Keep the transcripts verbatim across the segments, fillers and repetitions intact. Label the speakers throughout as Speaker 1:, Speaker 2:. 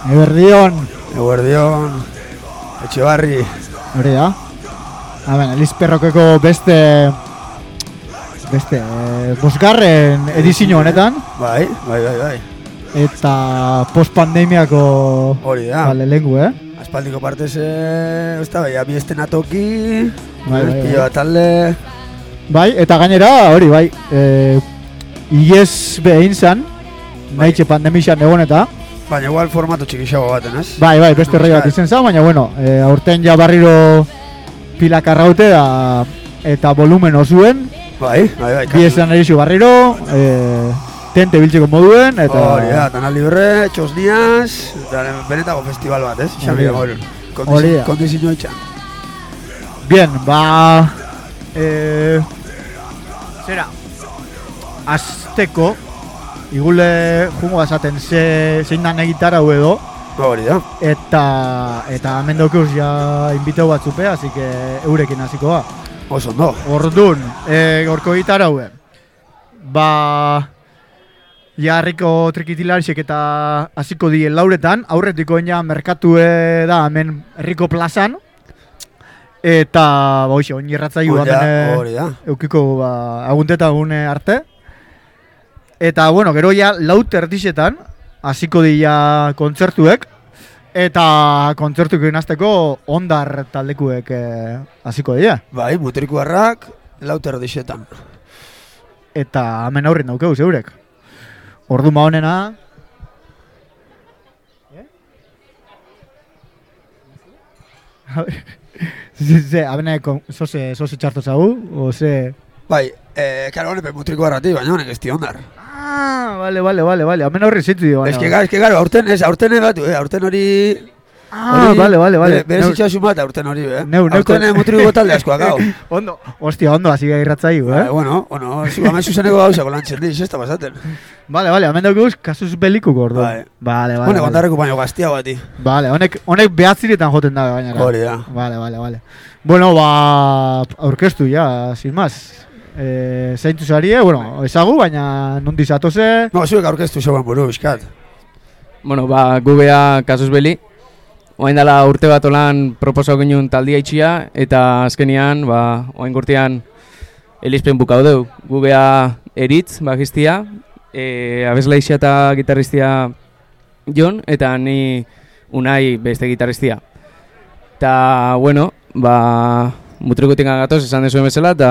Speaker 1: Eguerdion.
Speaker 2: Eguerdion. Etxebarri.
Speaker 1: Hori da. Haben, Eliz Perrokeko beste... Beste... Eh, bosgarren edizio honetan.
Speaker 2: Bai, bai, bai, bai.
Speaker 1: Eta post-pandemiako...
Speaker 2: Hori da.
Speaker 1: Bale, lengu, eh?
Speaker 2: Aspaldiko partez, eh... Osta, bai, abi estenatoki...
Speaker 1: Bai, bai, bai.
Speaker 2: Pilo talde...
Speaker 1: Bai, eta gainera, hori, bai... Eh, Iez behin zan, bai. Nahi pandemisian egon eta...
Speaker 2: Baina igual formato txikixago baten, ez?
Speaker 1: Bai, bai, beste rei bat izen zan, baina bueno, e, aurten ja barriro pilak arraute da, eta volumen osuen.
Speaker 2: Bai, bai, bai.
Speaker 1: Bi esan erizio barriro, e, tente biltzeko moduen, eta...
Speaker 2: Hori da, Tana Libre, Txosniaz, eta benetako festival bat, ez? Xami, hori. Kondizio itxan.
Speaker 1: Bien, ba... E, zera, azteko, igule jungo bazaten ze, zein dan egitara hau edo.
Speaker 2: Hori da.
Speaker 1: Eta, eta hemen daukuz ja inbiteu batzupea, así que eurekin hasiko da.
Speaker 2: Oso ondo.
Speaker 1: Ordun, e, gorko gitara haue. Ba, ja herriko trikitilarisek eta hasiko die lauretan, aurretiko ja merkatue da hemen herriko plazan. Eta, ba, hoxe, oin irratzaiu hemen eukiko ba, agunteta gune arte. Eta, bueno, gero ja laut erdixetan hasiko dira kontzertuek. Eta kontzertuko inazteko ondar taldekuek hasiko dira.
Speaker 2: Bai, mutrikuarrak laut erdixetan.
Speaker 1: Eta hemen aurrin daukeu zeurek. Ordu ma honena... Ze, abene, zoze txartu zagu, o ze...
Speaker 2: Bai, eh, karo honepe mutrikuarrati, baina honek ez di ondar.
Speaker 1: Ah, vale, vale, vale, vale. Hemen horri zitu dio.
Speaker 2: Ez que garo, aurten ez, aurten batu, eh, aurten hori...
Speaker 1: Ah, vale, vale, vale.
Speaker 2: Bere zitxasun bat aurten hori, eh.
Speaker 1: Neu, neu.
Speaker 2: Aurten mutriko talde askoak, hau.
Speaker 1: Ondo, hostia, ondo, hasi gai irratzaiu, eh.
Speaker 2: Bueno, bueno, zugamen zuzeneko gauzako lantzen diz, ez da pasaten.
Speaker 1: Vale, vale, hemen daukuz, kasuz belikuko ordu.
Speaker 2: Vale,
Speaker 1: vale, vale.
Speaker 2: Honek ondarreko baino gaztia bati.
Speaker 1: Vale, honek, honek behatziretan joten da, gainera.
Speaker 2: Hori da.
Speaker 1: Vale, vale, vale. Bueno, ba, aurkeztu, ja, sin más. Eh, zeintu zarie, bueno, ezagu, baina nondi zatoze...
Speaker 2: No, zuek aurkeztu zeuan buru, iskat.
Speaker 3: Bueno, ba, gu beha kasuz beli. Oain dela urte bat olan proposau genuen taldia itxia, eta azkenian, ba, oain gurtian Elizpen bukau deu. Gu beha eritz, bajistia, e, abeslaixia eta gitarristia Jon, eta ni Unai beste gitarristia. Eta, bueno, ba, mutrikutik gatoz esan dezuen bezala, eta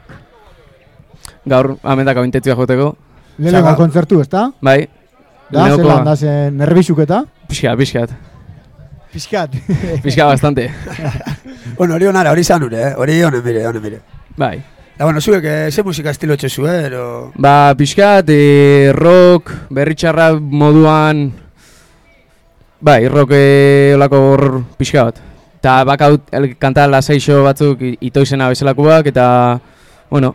Speaker 3: gaur amendako intentzioa joteko.
Speaker 1: Lehenengo kontzertu, ezta?
Speaker 3: Bai.
Speaker 1: Da, zelan da, zen nervizuketa?
Speaker 3: Piskat, piskat.
Speaker 1: Piskat.
Speaker 3: Piskat bastante.
Speaker 2: Bueno, hori honara, hori zan ure, eh? Hori honen mire, honen mire.
Speaker 3: Bai.
Speaker 2: Da, bueno, zuek, ze musika estilo txezu, eh? Ero...
Speaker 3: Ba, piskat, e, rock, berritxarra moduan... Bai, rock e, olako hor piskat. Eta bakaut, kanta laseixo batzuk itoizena bezalakoak, eta... Bueno...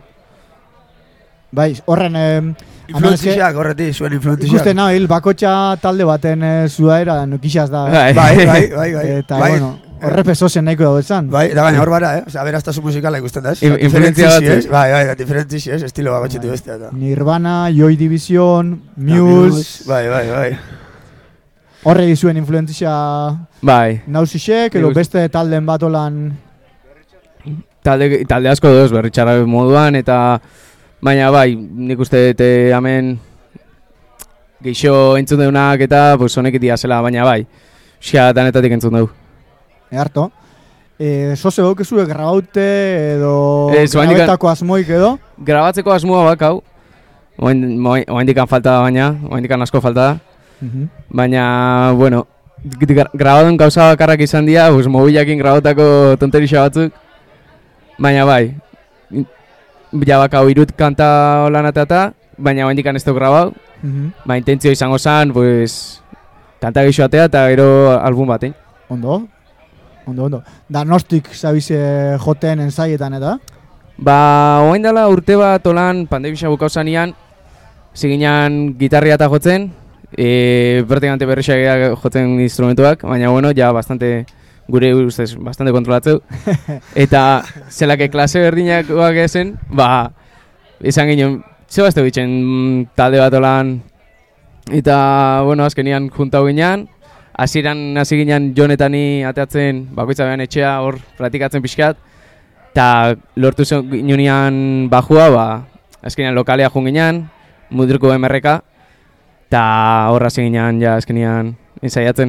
Speaker 1: Bai, horren... Eh,
Speaker 2: influentiziak, horreti, zuen influentiziak.
Speaker 1: Ikusten nabil, bakotxa talde baten e, zuaera nukixaz da.
Speaker 2: Bai, bai, bai, bai, bai.
Speaker 1: Eta,
Speaker 2: bai.
Speaker 1: bueno, horre pesozen nahiko dago etzan.
Speaker 2: Bai, da baina hor bara, eh? Osa, beraztasun musikala ikusten da, ez?
Speaker 3: Influentzia bat.
Speaker 2: Bai, bai, diferentzizi, ez? Estilo bakotxetu bestia. Eta.
Speaker 1: Nirvana, Joy Division, Muse...
Speaker 2: Bai, bai, bai.
Speaker 1: Horre izuen influentzia...
Speaker 3: Bai.
Speaker 1: Nauzisek, edo beste talden bat olan...
Speaker 3: Talde, talde asko doz, berritxarra moduan, eta... Baina bai, nik uste dute hemen geixo entzun deunak eta pues, honek itia zela, baina bai, xia danetatik entzun deu.
Speaker 1: E harto. E, Soze gaukezue grabaute edo
Speaker 3: e,
Speaker 1: grabetako asmoik edo?
Speaker 3: Grabatzeko asmoa bakau, oain dikan falta da baina, oain dikan asko falta da. Uh-huh. Baina, bueno, grabadun gauza bakarrak izan dira, pues, mobilakin grabotako tonterixa batzuk. Baina bai, ja bakau irut kanta holan eta baina oain dikan ez dugu grabau. Uh-huh. Ba, intentzio izango zen, pues, kanta gixo atea eta gero album batein.
Speaker 1: Ondo, ondo, ondo. Da nostik zabize joten ensaietan eta?
Speaker 3: Ba, oain dela urte bat holan pandemia bukau zanean, ziginan gitarria eta jotzen, e, bertikante berrixak jotzen instrumentuak, baina bueno, ja bastante... Gure ustez, bastante kontrolatzeu. Eta zelake klase berdinak guak ezen, ba, izan ginen, zeu azte bitzen talde bat olan. Eta, bueno, azkenian juntau ginean, hasieran hasi ginen jonetani ateatzen bakoitza behan etxea hor praktikatzen pixkat, eta lortu ginean bajua, ba, azkenean lokalea joan ginen, Mudriko M R K, eta horra hasi ginen ja azkenean ensaiatzen.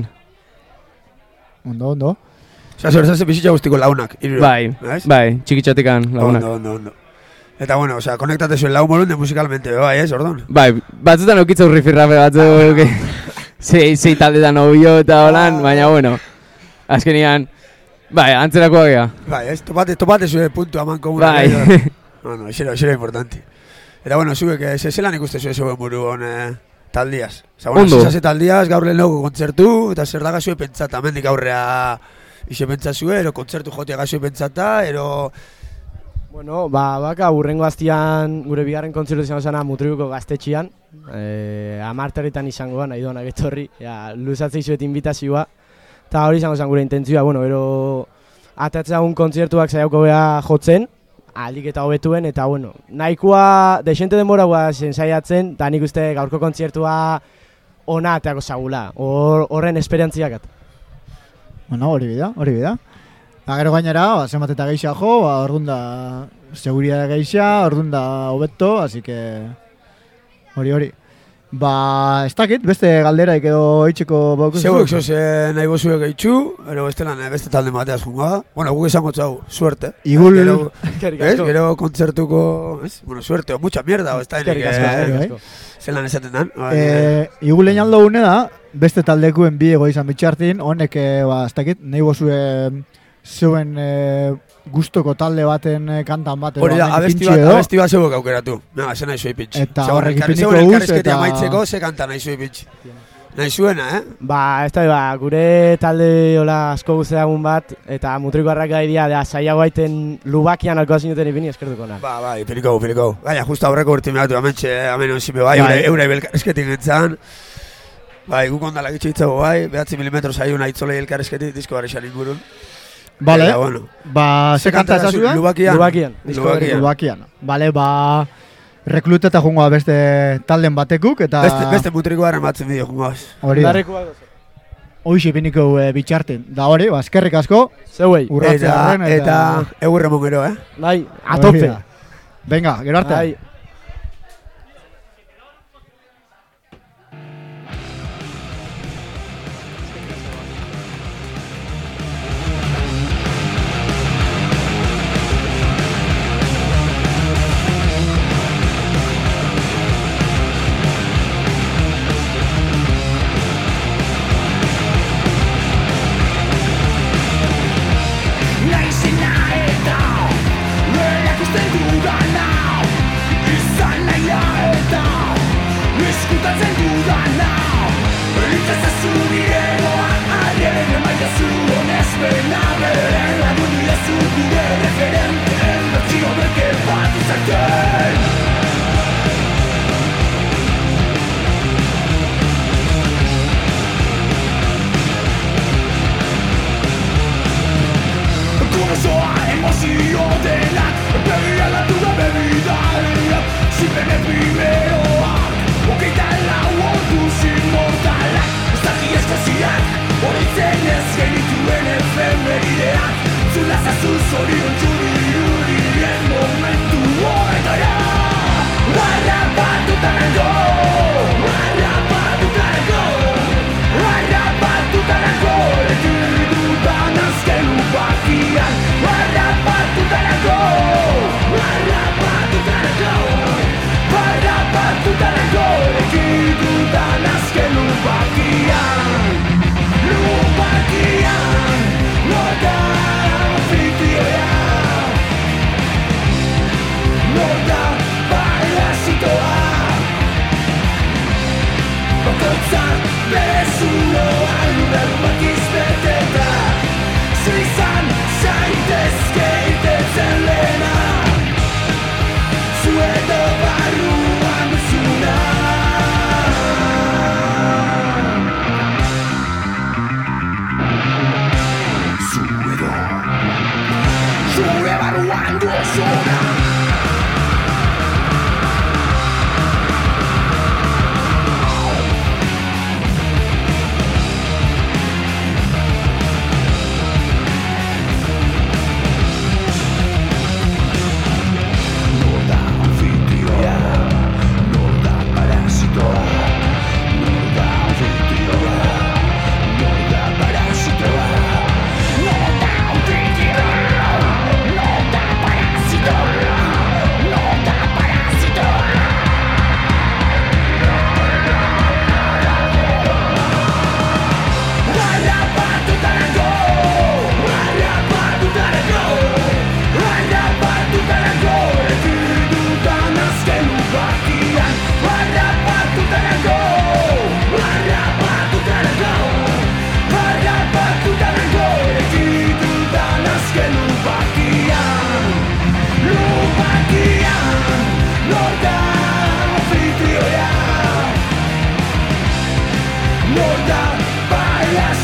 Speaker 1: Ondo, ondo.
Speaker 2: Osa, zorzatzen bizitza guztiko launak. Iruro,
Speaker 3: bai,
Speaker 2: ¿ves?
Speaker 3: bai, txikitxotikan launak.
Speaker 2: Ondo, ondo, ondo. Eta bueno, o sea, konektate zuen lau molunde musikalmente, bai, ez, ordon?
Speaker 3: Bai, batzutan okitza urrifirrape batzuk, zei, zei taldetan obio eta holan, baina bueno, azkenean, bai, antzerakoa gea.
Speaker 2: Bai, ez, topate, topate zuen puntu aman komuna.
Speaker 3: Bai.
Speaker 2: No, no, xero, xero importante. Eta bueno, zube, que ze zelan ikuste zuen zuen buru hon eh, taldiaz. Osa, bueno, zizase taldiaz, gaur lehen logo kontzertu, eta zer daga zuen pentsata, mendik aurrea ixe pentsazue, ero kontzertu jotea gazue pentsata, ero...
Speaker 4: Bueno, ba, baka, urrengo aztian gure bigarren kontzertu izango zena Mutrikuko gaztetxian, eh, amarterritan izango nahi doanak etorri, ja, luzatzei zuet invitazioa, eta hori izango zen gure intentzioa, bueno, ero atatzeagun kontzertuak zaiauko beha jotzen, aldik eta hobetuen, eta bueno, nahikoa desente denbora guazen saiatzen, eta nik uste gaurko kontzertua ona ateako zagula, horren esperantziakat.
Speaker 1: Bueno, hori bida, hori bida. Gero gainera, ba, zenbat eta geixa jo, ba, orduan da seguridade geixa, orduan da hobeto, así que hori hori. Ba, ez dakit, beste galderaik edo itxeko baukuzu?
Speaker 2: Zeuek zoze nahi bozuek eitxu, ero beste lan beste talde mateaz jungo da. Bueno, guk esango txau, suerte.
Speaker 1: Igul...
Speaker 2: Gero, ¿ves? Gero kontzertuko, ¿ves? Bueno, suerte, o mucha mierda, o ez da enik zelan esaten dan.
Speaker 1: Eh, Igul einaldo une da, beste taldekuen bi ego izan bitxartin, honek, ba, ez dakit, nahi bozue zuen e, gustoko talde baten e, kantan bat edo
Speaker 2: hori da, abesti bat, abesti bat zeuek aukeratu. Naga, ze nahi zuen pintx.
Speaker 1: Eta horrek ipiniko guz, eta...
Speaker 2: maitzeko, ze kanta nahi zuen pintx. Nahi zuena, eh?
Speaker 4: Ba, ez da, ba, gure talde hola asko guzteagun bat, eta Mutriko arraka idea, da, saiago aiten lubakian alkoa zinuten ipini eskertuko na.
Speaker 2: Ba, ba, ipiniko, ipiniko. Gaina, justa horreko urti megatu, amentxe, amen onzime bai, eure elkarrezketik entzan. Bai, guk ondalak itxeitzago bai, behatzi milimetro zaiun aitzolei elkarrezketik, disko barrixan ingurun.
Speaker 1: Vale,
Speaker 2: Eta, bueno.
Speaker 1: Ba, ze kanta ezazue?
Speaker 2: Lubakian.
Speaker 4: Lubakian.
Speaker 2: Lubakian.
Speaker 1: Lubakian. Vale, ba, rekluteta jungoa beste talden batekuk, eta...
Speaker 2: Beste, beste Mutrikoaren batzen bideo jungoaz.
Speaker 1: Hori da. Hoxe piniko e, bitxartin. Da hori, ba, eskerrik asko.
Speaker 4: Zeuei.
Speaker 2: Eta, eta, eta egurre mongero, eh?
Speaker 4: Bai, atope.
Speaker 1: Venga, gero arte.
Speaker 4: Bai.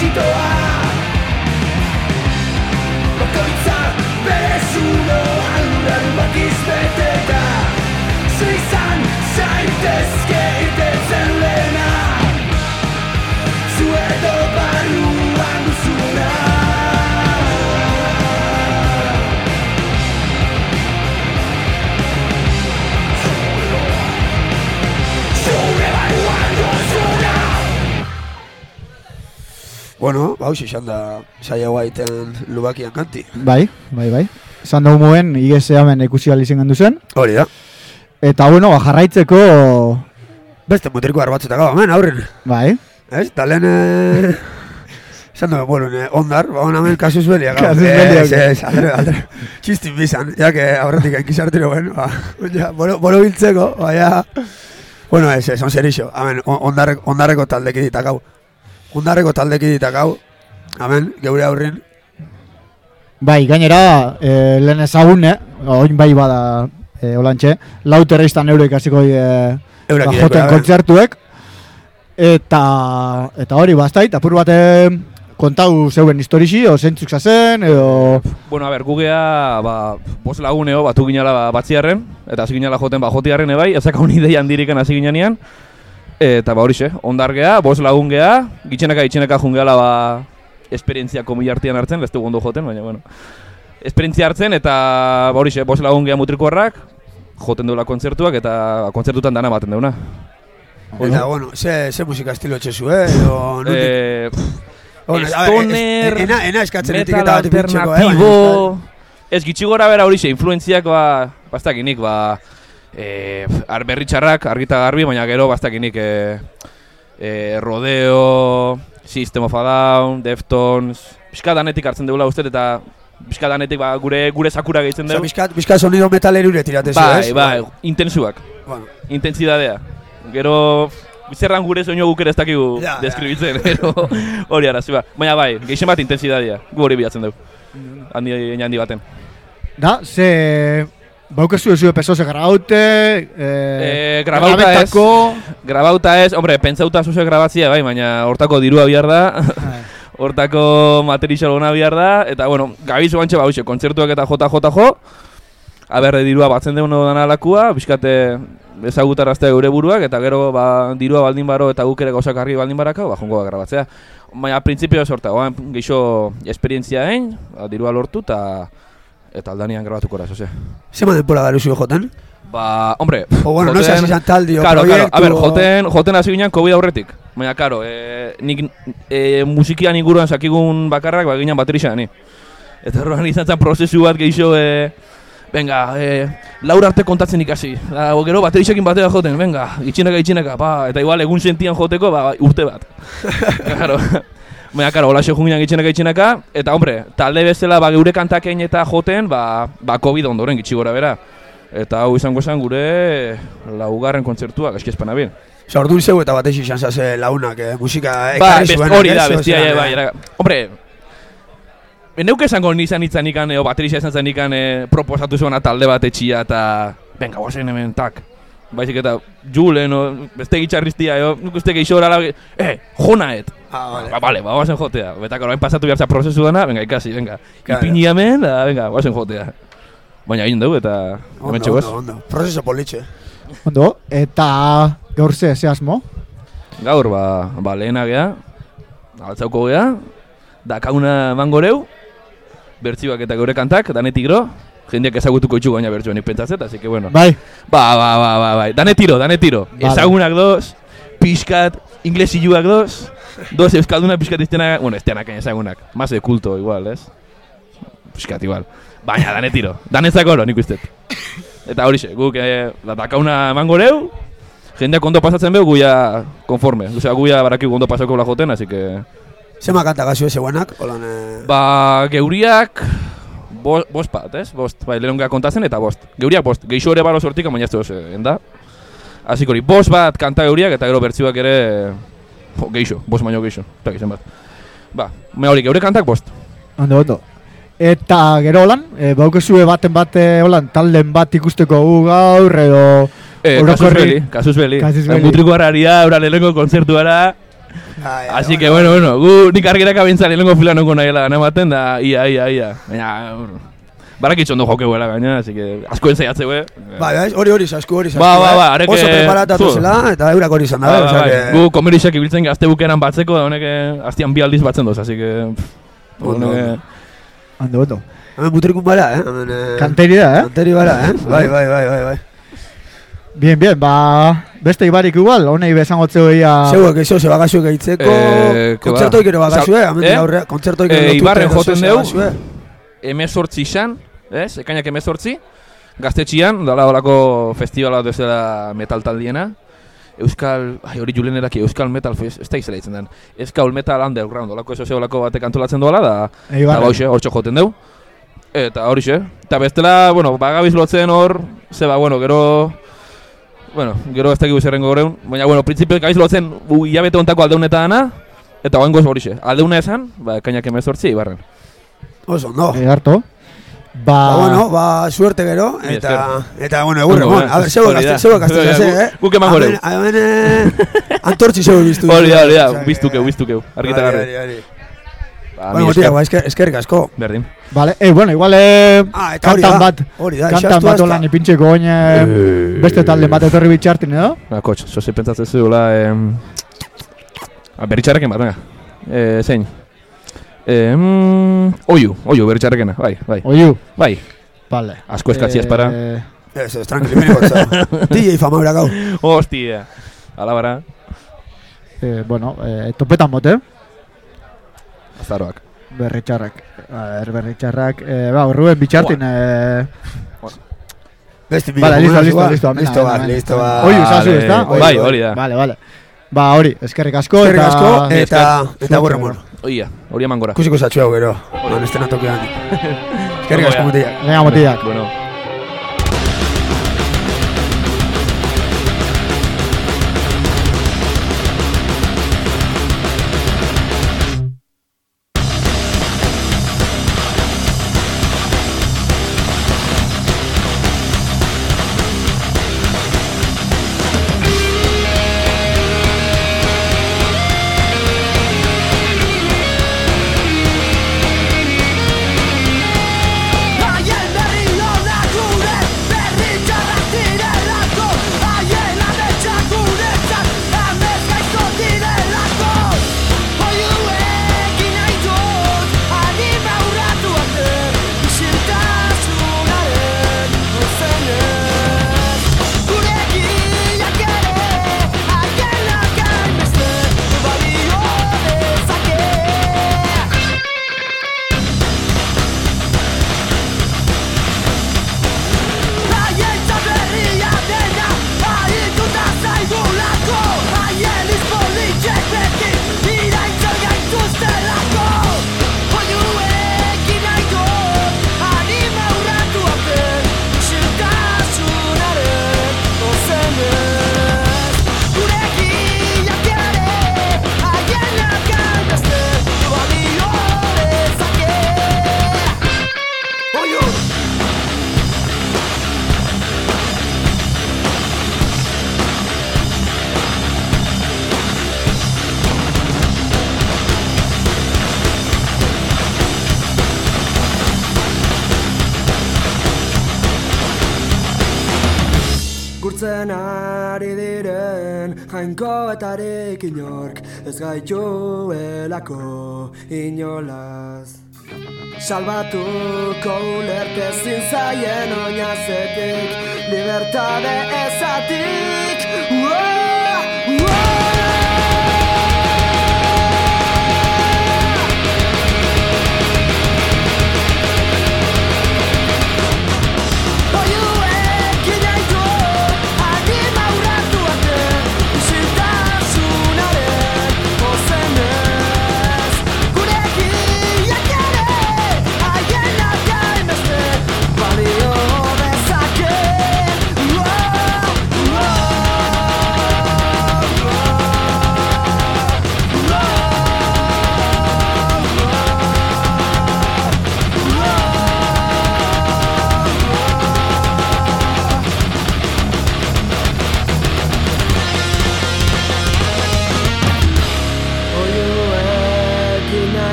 Speaker 5: exitoa Bakoitza bere zuloan lurraren bat izbeteta Zu izan zaitezke itetzen lehena Zu edo barruan duzuna
Speaker 2: Bueno, hau izan da saia guaiten lubakian kanti.
Speaker 1: Bai, bai, bai. Zan dugu moen, igese hemen ikusi alizien gendu zen.
Speaker 2: Hori da.
Speaker 1: Eta bueno, jarraitzeko...
Speaker 2: Beste mutriko arbatzetako, hemen, aurren.
Speaker 1: Bai.
Speaker 2: Ez, eta lehen... Eh... Zan dugu, bueno, eh, ondar, ba, hemen kasuz belia.
Speaker 1: Kasuz belia.
Speaker 2: Ez, ez, aldre, aldre. Txistin bizan, ja que aurretik enkizartiro, bueno, ba, ja, bolo, bolo biltzeko, ba, ja... Bueno, ez, ez, on serixo, hemen, ondarreko, ondarreko taldeki ditakau. Ondarreko taldeki ditakau, hemen, geure aurrin.
Speaker 1: Bai, gainera, e, lehen ezagune, oin bai bada e, olantxe, lau terreistan eurek hasiko e, ba, joten kontzertuek, eta, eta hori bastait, apur bate kontau zeuen historixi, o zentzuk zazen, edo...
Speaker 6: Bueno, a ber, gugea, ba, bos laguneo, batu ginala ba, batziarren, eta hasi ginala joten ba, jotiarren ebai, ez zakaun ideian diriken hasi ginean, eta ba horixe, ondargea, bos lagun gea, gitxeneka gitxeneka jungeala ba, esperientzia komila artean hartzen, ez dugu ondo joten, baina, bueno. Esperientzia hartzen, eta ba horixe, bos lagun gea mutrikoarrak, joten duela kontzertuak, eta kontzertutan dana baten deuna.
Speaker 2: Eta, bueno, ze, ze musika estilo etxezu, eh? Edo,
Speaker 6: eh,
Speaker 2: bueno,
Speaker 6: stoner,
Speaker 2: ena, ena eskatzen
Speaker 6: metal alternatibo, ez gitxi gora bera horixe, influenziak ba, bastakinik, ba, Eh, berritxarrak argita garbi, baina gero bastakinik eh, eh, Rodeo, System of a Down, Deftones, pixka danetik hartzen dugula uste eta pixka danetik ba, gure gure sakura gehitzen dugu.
Speaker 2: Pixka, pixka sonido metalerure tiratezu,
Speaker 6: bai,
Speaker 2: ez?
Speaker 6: Bai, bai, intensuak, bueno. Intentsidadea. Gero, zerran gure soinu guk ere ez dakigu ja, deskribitzen, gero hori arazi ba. Baina bai, gehixen bat intentsidadea, gu hori bilatzen dugu, handi, handi baten.
Speaker 1: Da, ze... Baukezu ezio pesoze grabaute,
Speaker 6: eh, eh, grabauta ez, grabauta ez, hombre, pentsauta zuze grabatzia bai, baina hortako dirua bihar da, hortako material ona bihar da, eta bueno, gabizu bantxe ba, hoxe, kontzertuak eta jota jota jo, aberre dirua batzen deun dana alakua, bizkate ezagutaraztea gure buruak, eta gero ba, dirua baldin baro eta guk ere gauzak argi baldin baraka, ba, jongo da grabatzea. Baina, principio sorta, oan, geixo esperientzia egin, ba, dirua lortu, eta eta aldanian grabatuko eraz, ose.
Speaker 2: Zema denpora gara zuen joten?
Speaker 6: Ba, hombre...
Speaker 2: O bueno,
Speaker 6: joten,
Speaker 2: no se hasi taldi o
Speaker 6: claro,
Speaker 2: proiektu...
Speaker 6: Claro, a ver, joten, joten hasi ginen COVID aurretik. Baina, karo, e, nik e, musikian inguruan sakigun bakarrak, ba, ginen baterixan, ni. Eta horrean izan zen prozesu bat gehiago, e, venga, e, laur arte kontatzen ikasi. Da, gero baterixekin batera joten, venga, itxinaka, itxinaka, ba, eta igual egun sentian joteko, ba, urte bat. Claro. Baina, karo, hola xe junginan gitxenaka gitxenaka, eta, hombre, talde bezala ba, geure kantakein eta joten, ba, ba COVID ondoren gitxi gora bera. Eta hau izango zen gure laugarren kontzertua, gaizki espana bien.
Speaker 2: Osa, orduan zeu eta batez izan zase launak, eh, musika
Speaker 6: ekarri zuen. Ba, hori da, bestia, ja, bai, era. Hombre, neuke esango nizan itzan ikan, o baterixia izan zen ikan, eh, proposatu zuena talde bat etxia, eta, venga, guazen hemen, tak. Baizik eta, Julen, o, beste gitxarriztia, jo, nuk uste geixo horala, eh, jonaet.
Speaker 2: Ah, vale.
Speaker 6: Ba, vale, ba, guazen jotea. Betako, hain pasatu behartza prozesu dana, venga, ikasi, venga. Ipini hemen, da, venga, guazen jotea. Baina egin dugu, eta hemen txegoz.
Speaker 2: Ondo, ondo, ondo. Prozeso politxe.
Speaker 1: Ondo, eta gaur ze, ze asmo?
Speaker 6: Gaur, ba, ba lehena geha, altzauko geha, dakauna mangoreu, bertzioak eta geure kantak, danetik gero, jendeak ezagutuko itxu gaina bertxoa nik pentsatzet, así que bueno.
Speaker 1: Bai.
Speaker 6: Ba, ba, ba, ba, bai. Dane tiro, dane tiro. Vale. Ezagunak doz, pixkat, inglesiluak doz, doz euskaldunak pixkat iztenak, bueno, iztenak ezagunak. Más de culto, igual, ez? Pixkat, igual. Baina, dane tiro. Danezak oro, nik ustet. Eta horixe, guk, eh, dakauna emango leu, jendeak ondo pasatzen behu, guia konforme. Osea, guia barakigu ondo pasako la joten, así que...
Speaker 2: Zema kanta gazio eze guanak? Olan, eh...
Speaker 6: Ba, geuriak... Bost, bost bat, ez? Bost, bai, lehenongea kontatzen eta bost. Geuriak bost, geixo ere balo sortik, baina ez duz, enda. Asik hori, bost bat kanta geuriak eta gero bertziak ere... Jo, geixo, bost baino geixo, eta gizien bat. Ba, mea hori, geure kantak bost.
Speaker 1: Ondo, ondo. Eta gero holan, e, baukezue baten bate holan, talden bat ikusteko gu gaur, edo...
Speaker 6: Eh, kasus beli, kasus beli. Mutriko harraria, ura lehenko kontzertuara... Así que, bueno, bueno, gu nik argirak abintzan lehenengo fila nuko nahiela gana ematen, da, ia, ia, ia. Baina, barakitxo ondo jokeuela gaina, así que asko ensaiatze, we.
Speaker 2: Ba, hori hori zasku, hori zasku.
Speaker 6: Ba, ba, ba, areke...
Speaker 2: Oso preparatatu zela, eta eurak hori izan da,
Speaker 6: ba, ba, ba, gu komerixak ibiltzen gazte bukeran batzeko, da honek aztian bi aldiz batzen doz, así que...
Speaker 2: Ondo,
Speaker 1: ondo, ondo.
Speaker 2: Hemen mutrikun bara, eh? Hemen, eh...
Speaker 1: Kanteri da, eh?
Speaker 2: Kanteri bara, eh? Bai, bai, bai, bai, bai.
Speaker 1: Bien, bien, ba... Beste ibarik igual, honei bezangotzeo ia...
Speaker 2: Zeuek eixo, ze bagasuek eitzeko...
Speaker 6: Eh,
Speaker 2: kontzertoik ero bagasue, hemen aurre... Kontzertoik ero
Speaker 6: lotute... Ibarren
Speaker 2: edo
Speaker 6: joten
Speaker 2: zeu
Speaker 6: deu, emezortzi xan, ez? Ekainak emezortzi, gaztetxian, dala olako festivala dezela metal taldiena. Euskal, ai hori julen eraki, Euskal Metal Fest, ez da izela ditzen den. Euskal Metal Underground, olako eso olako batek antolatzen doala, da... Da bauxe, hortxo joten deu. Eta hori xe. Eta bestela, bueno, bagabiz lotzen hor, zeba, bueno, gero... Bueno, gero ez dakigu zerrengo goreun, baina, bueno, printzipio gabiz lotzen hilabete ontako aldeuneta dana, eta goengoz hori xe. Aldeuna esan, ba, ekainak emezortzi, Ibarren.
Speaker 2: Oso, no.
Speaker 1: Egarto. Ba...
Speaker 2: Ba, bueno, ba, suerte gero, eta... Eta, bueno, egur, egon. A ver, zeuek azte, zeuek azte, zeuek azte, eh?
Speaker 6: Guk eman goreu.
Speaker 2: Hemen, eh... Antortzi zeuek biztu.
Speaker 6: Hori da, hori da, biztukeu, biztukeu. Argita garri.
Speaker 2: Hori, hori, hori. Bueno, tira, ba, eskerrik asko.
Speaker 6: Berdin.
Speaker 1: Vale, eh, bueno, igual, eh...
Speaker 2: Ah, eta hori
Speaker 1: kantan
Speaker 2: da.
Speaker 1: bat,
Speaker 2: Hori da,
Speaker 1: kantan bat olan ipintxeko oin, beste talde bat etorri bitxartin, edo?
Speaker 6: Ba, kotx, sozi pentsatzen zuela, eh... Berritxarrekin bat, venga. Eh, zein. Eh, mm, oiu, oiu, berritxarrekena, bai, bai.
Speaker 1: Oiu.
Speaker 6: Bai.
Speaker 1: Vale.
Speaker 6: Asko eskatziaz para.
Speaker 2: Ez, ez, tranquili, meni gotza. D J famaura gau.
Speaker 6: Hostia. Alabara.
Speaker 1: Eh, bueno, eh, topetan bote.
Speaker 6: Azaroak.
Speaker 1: Berritxarrak. A ver, berritxarrak. Eh, ba, Ruben bitxartin, eh...
Speaker 2: Beste
Speaker 1: vale, listo, listo, listo.
Speaker 2: Listo, bat, listo, bat.
Speaker 1: Oiu, zazu, ez da?
Speaker 6: Bai, hori da.
Speaker 1: Vale, vale. Ba, hori, eskerrik asko,
Speaker 2: eskerrik
Speaker 1: eta...
Speaker 2: asko, eta... Eta gurre mono.
Speaker 6: Oia, hori eman gora.
Speaker 2: Kusiko zatxu hau gero. Non, estena tokian. Eskerrik asko mutiak.
Speaker 1: Venga, mutiak.
Speaker 6: Bueno.
Speaker 5: Gurtzen ari diren jainkoetarik inork ez gaituelako inolaz. Salbatuko ulertezin zaien oinazetik, libertade ezatik. Uoa, uoa.
Speaker 7: Whoa, whoa.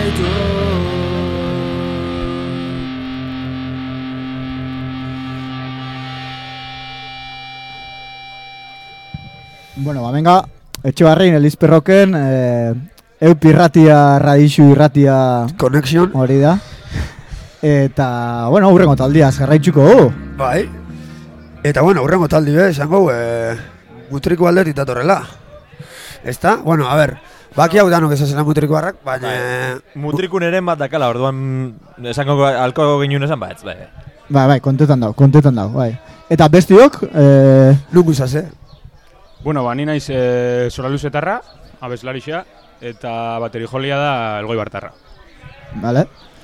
Speaker 5: gaitu.
Speaker 1: Bueno, ba, venga, Etxebarrin, Elizperroken, eh, Eup irratia, Radixu irratia
Speaker 2: Connection.
Speaker 1: hori da. Eta, bueno, hurrengo taldia, jarraitzuko dugu.
Speaker 2: Bai. Eta, bueno, hurrengo taldi be, esango, eh, mutriko aldetik datorrela. Ezta? Bueno, a ber, baki hau danok esazena mutrikoarrak, baina...
Speaker 7: Mutrikun eren bat dakala, orduan esango alko ginen esan bat, bai.
Speaker 1: Bai, bai, kontetan dago, kontetan dago, bai. Eta bestiok, eh...
Speaker 2: Nungu izaz,
Speaker 8: Bueno, ba, ni naiz e, Soraluzetarra, abeslarixa, eta baterijolia da Elgoi Bartarra.
Speaker 1: Vale.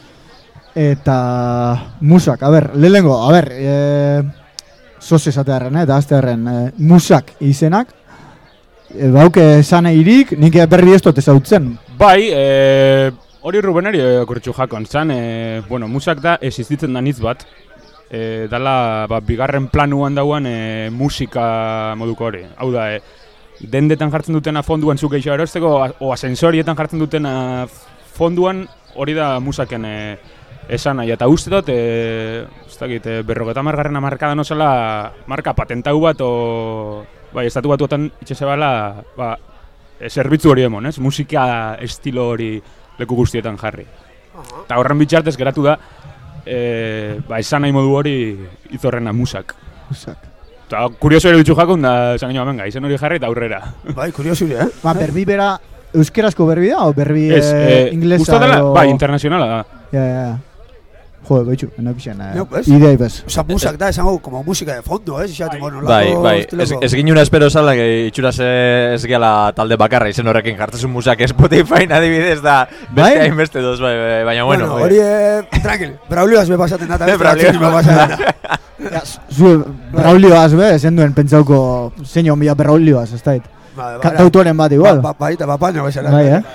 Speaker 1: Eta musak, a ber, lehengo, a ber, e, sos esatearen, eta aztearen, e, musak izenak, e, bauke esan irik, nik berri ez dut ezautzen.
Speaker 8: Bai, e, hori Rubenari okurtxu jakon zan, e, bueno, musak da existitzen da nitz bat, e, dala ba, bigarren planuan dauan e, musika moduko hori. Hau da, e, dendetan jartzen dutena fonduan zuk eixo erosteko, o asensorietan jartzen dutena fonduan hori da musaken e, esan nahi. Eta uste dut, e, ez dakit, e, berrogeta margarren amarkadan osala marka patentau bat, o, bai, estatu batuetan itxezebala, ba, e, zerbitzu hori emon, ez? Musika estilo hori leku guztietan jarri. Eta horren bitxartez geratu da, e, ba, esan nahi modu hori izorrena musak.
Speaker 1: Musak.
Speaker 8: Eta kurioso ere bitxu jakun da, esan genioa, venga, izen hori jarri eta aurrera.
Speaker 2: Bai, kurioso ere, eh?
Speaker 1: Ba, berbi bera, euskerazko berbi da, o berbi
Speaker 8: Ez,
Speaker 1: e,
Speaker 8: e,
Speaker 1: inglesa
Speaker 8: gustadela,
Speaker 1: edo...
Speaker 8: bai, internazionala da.
Speaker 1: Ja, ja, ja. Jo, behitxu, enapixen, eh,
Speaker 2: No, pues.
Speaker 1: idei bez.
Speaker 2: Osa, musak da, esango, como música de fondo, eh? Xixatu, bueno,
Speaker 7: Bai,
Speaker 2: lako
Speaker 7: bai, ez,
Speaker 2: estiloko.
Speaker 7: ez ginuna espero zala, itxuraz ez gehala talde bakarra izen horrekin jartzezun musak Spotify adibidez da beste
Speaker 1: Bai?
Speaker 7: hainbeste doz, bai, bai, baina bueno.
Speaker 2: Bueno, hori, eh, tranquil, Braulioaz be pasaten da, eta
Speaker 7: Braulioaz
Speaker 2: me pasaten da.
Speaker 1: Ja, zu, Braulioaz be, zen duen pentsauko zein onbia Braulioaz, ez dait.
Speaker 2: Vale,
Speaker 1: Kantautoren bat igual.
Speaker 2: Ba, ba, eta bapaino bezala.
Speaker 1: Bai, eh?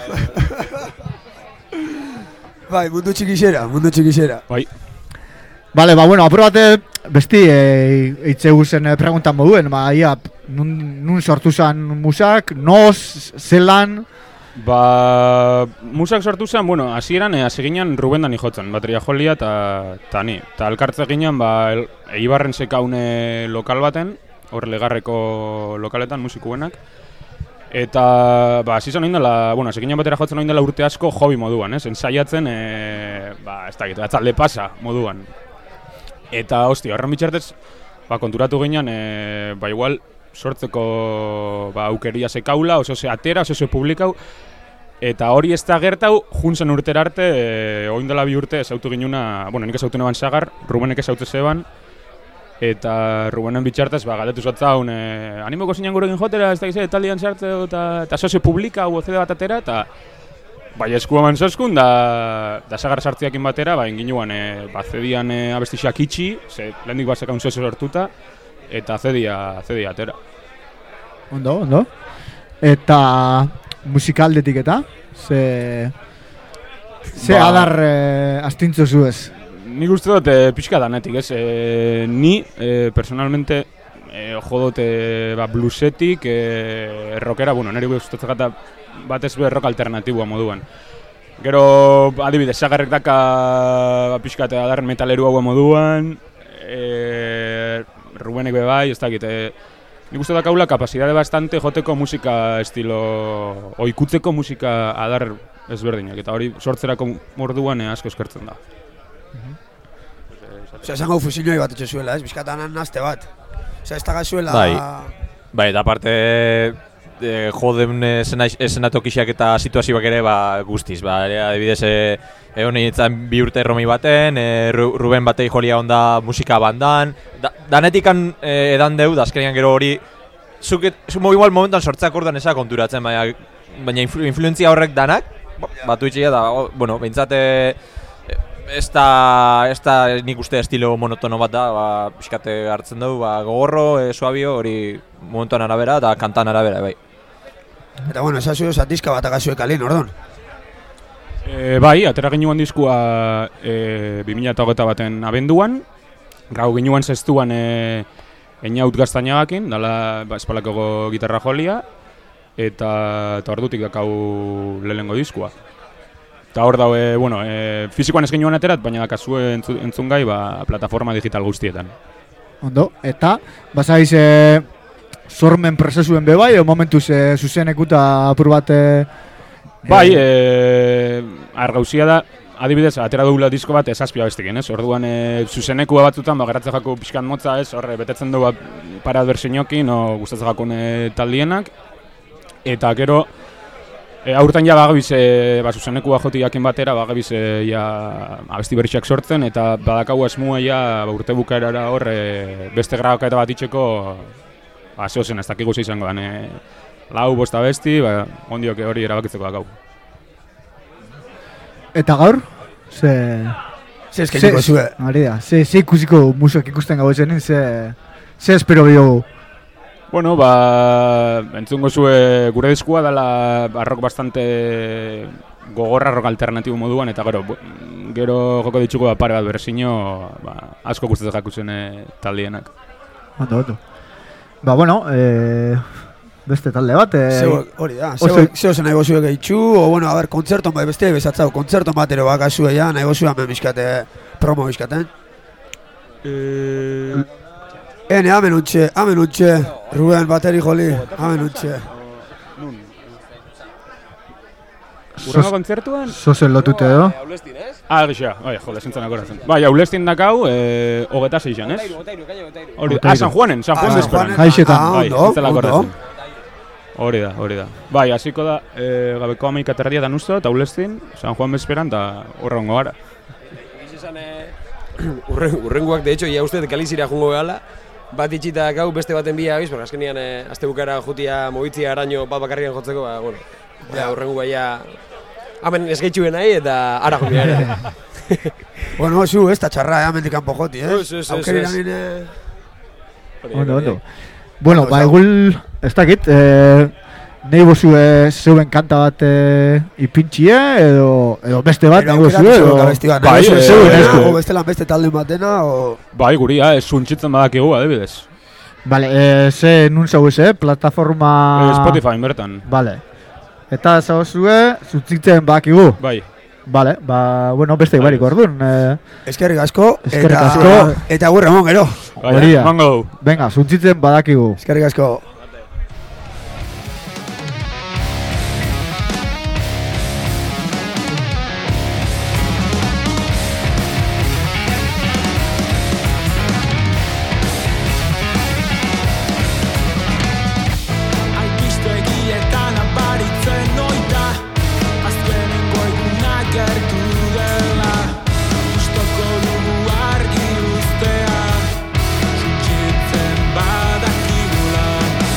Speaker 2: Bai, mundu txikixera, mundu txikixera.
Speaker 8: Bai.
Speaker 1: Bale, ba, bueno, apur bate besti e, eitze guzen e, preguntan moduen, ba, ia, nun, nun sortu zen musak, noz, zelan...
Speaker 8: Ba, musak sortu zen, bueno, hasieran e, hasi ginen Ruben Dani jotzen, bateria jolia eta ta ni. Eta elkartze ginen, ba, el, Eibarren sekaune lokal baten, hor Legarreko lokaletan musikuenak. Eta, ba, hasi zen oin dela, bueno, hasi ginen batera jotzen oin dela urte asko hobi moduan, ez? Ensaiatzen, e, ba, ez dakit, atzalde pasa moduan. Eta, hostia, horren bitxartez, ba, konturatu ginen, e, ba, igual, sortzeko ba, aukeria sekaula, oso ze atera, oso ze publikau, eta hori ez da gertau, juntzen urtera arte, e, oin dela bi urte ezautu ginuna, bueno, nik ezautu neban Sagar, Rubenek ezaute zeban, eta Rubenen bitxartez, ba, galdetu zotzaun, e, animoko zinean gurekin jotera, ez da gizte, taldean sartze, eta, eta oso ze publika, u zede bat atera, eta bai, esku eman zoskun, da, da Sagar sartziakin batera, ba, inginuan, e, ba, zedian e, abestixak itxi, ze lehendik bat zekaun zozo sortuta, eta zedia, zedia atera.
Speaker 1: Ondo, ondo. Eta musikaldetik eta, ze... Ze
Speaker 8: Ba-
Speaker 1: adar e, astintzo zuez.
Speaker 8: Nik uste dut e, pixka danetik, ez? E, ni, e, personalmente, e, jo dut e, ba, bluesetik, e, rockera, bueno, nire gustatzen gata batez be rock alternatiboa moduan. Gero, adibidez, Sagarrek daka ba, pixka eta adar metaleru haua moduan, e, Rubenek be bai, ez dakit, e, nik uste dakaula kapasidade bastante joteko musika estilo, oikutzeko musika adar ezberdinak, eta hori sortzerako morduan e, asko eskertzen da.
Speaker 2: Osa, esan gau fusiñoi bat etxe zuela, ez? Bizkatanan nazte bat. Osa, ez taga zuela...
Speaker 7: Bai. Bai, eta aparte e, joden esenatokixak eta situazioak ere ba, guztiz. Ba, ere, adibidez, e, egon nintzen bi urte erromi baten, e, Ruben batei jolia onda musika bandan. Da, danetikan e, edan deu, da azkenean gero hori, zuk igual momentan sortzeak ordan eza konturatzen, baina, baina influ, influentzia horrek danak, batu itxia da, o, bueno, behintzate... Ez da, ez da nik uste estilo monotono bat da, ba, pixkate hartzen dugu, ba, gogorro, e, suabio, hori momentuan arabera eta kantan arabera, bai.
Speaker 2: Eta bueno, esazio ez diska bat agazuek alin, ordon?
Speaker 8: E, bai, atera ginuan diskua e, bi mila hogeita baten abenduan, gau ginuan zestuan e, Einaut Gaztainagakin, dala ba, espalako gitarra jolia, eta, eta ordutik dakau lehenengo diskua. Eta Eta hor daue, bueno, e, fizikoan ez genuan aterat, baina kasue entzu, entzun gai, ba, plataforma digital guztietan.
Speaker 1: Ondo, eta, bazaiz, e, sormen prozesuen be bai, o momentuz e, zuzenekuta apur bat... E,
Speaker 8: bai, e, argauzia da, adibidez, atera dugula disko bat ezazpia bestekin, ez? Orduan, e, zuzenekua batzutan, ba, geratzen jako pixkan motza, ez? Horre, betetzen du, ba, para berzinokin, o gustatzen jakun e, taldienak. Eta gero, e, aurten ja bagabiz, e, ba, zuzenekua joti jakin batera, bagabiz, e, ja, abesti berriak sortzen, eta badakau esmua, ja, ba, urte bukaerara hor, e, beste grabaketa bat itxeko, ba, zehozen, ez dakigu ze izango dan, e, lau, bosta abesti, ba, ondiok hori erabakitzeko dakau.
Speaker 1: Eta gaur? Ze...
Speaker 2: Ze eskainiko zue.
Speaker 1: Hori da, ze, ze ikusiko musuak ikusten gau esenin, ze... Ze espero biogu?
Speaker 8: Bueno, ba... entzungo zue gure diskua dela rock bastante gogorra, rock alternatibo moduan, eta gero, gero joko dituko da pare bat berzino, ba, asko gustatzen jakutzen e, taldienak.
Speaker 1: Ondo, ondo. Ba, bueno, eh... beste talde bat, eh...
Speaker 2: Hori da, zeo zen nahi gozuek eitxu, o bueno, a ber, kontzerton bat, beste bezatzau, kontzerton bat ero baka zue ja, nahi gozuek hemen bizkate, promo bizkaten.
Speaker 8: Eh...
Speaker 2: Ene, hamen untxe, hamen untxe, Ruben, bateri joli, hamen untxe.
Speaker 8: Urrengo kontzertuan?
Speaker 1: Zozen lotute edo?
Speaker 9: Aulestin, ez?
Speaker 8: Ah, egia, bai, jode, zintzen akoratzen. Bai, Aulestin dakau, eh, hogeta seixan, ez?
Speaker 9: Otairu, kaino otairu.
Speaker 8: Hori, ah, San Juanen, San Juan bezperan.
Speaker 1: Jaixetan.
Speaker 8: Bai, zintzen akoratzen. Hori da, hori da. Bai, hasiko da, e, gabeko amaik aterdia da nuzto, eta Aulestin, San Juan bezperan, eta horrengo gara.
Speaker 9: Egiz esan, urrengoak, de hecho, ia uste Galizira jungo gala, bat itxita gau beste baten bila abiz, porque azkenian eh, azte bukara jutia mobitzia araño bat bakarrian jotzeko, ba, bueno, ja, urrengoa ja, hamen esgeitxuen nahi eta ara jumia ere.
Speaker 2: Bueno, zu, ez da txarra, hamen dikan pojoti, eh?
Speaker 9: Ez, ez, ez.
Speaker 2: Aukerira nire...
Speaker 1: Ondo, ondo. Bueno, ba, egul, ez dakit, eh, nahi bozue zeuen kanta bat eh, ipintxie, edo, edo beste bat nahi bozue, edo...
Speaker 2: Bai, edo beste lan beste talde batena, o...
Speaker 8: Bai, guria, ez zuntxitzen badakigu, adibidez.
Speaker 1: Vale, eh, ze nun zau ez, plataforma...
Speaker 8: Spotify, bertan.
Speaker 1: Vale. Eta zau zue, zuntzitzen badakigu.
Speaker 8: Bai.
Speaker 1: Vale, ba, bueno, beste ibariko orduan. Eh,
Speaker 2: Eskerrik asko,
Speaker 1: eskerrik
Speaker 2: eta,
Speaker 1: asko.
Speaker 2: Eta gurre mon, gero.
Speaker 8: Hori da. Mango.
Speaker 1: Venga, zuntzitzen badakigu.
Speaker 2: Eskerrik asko.
Speaker 10: Badakigula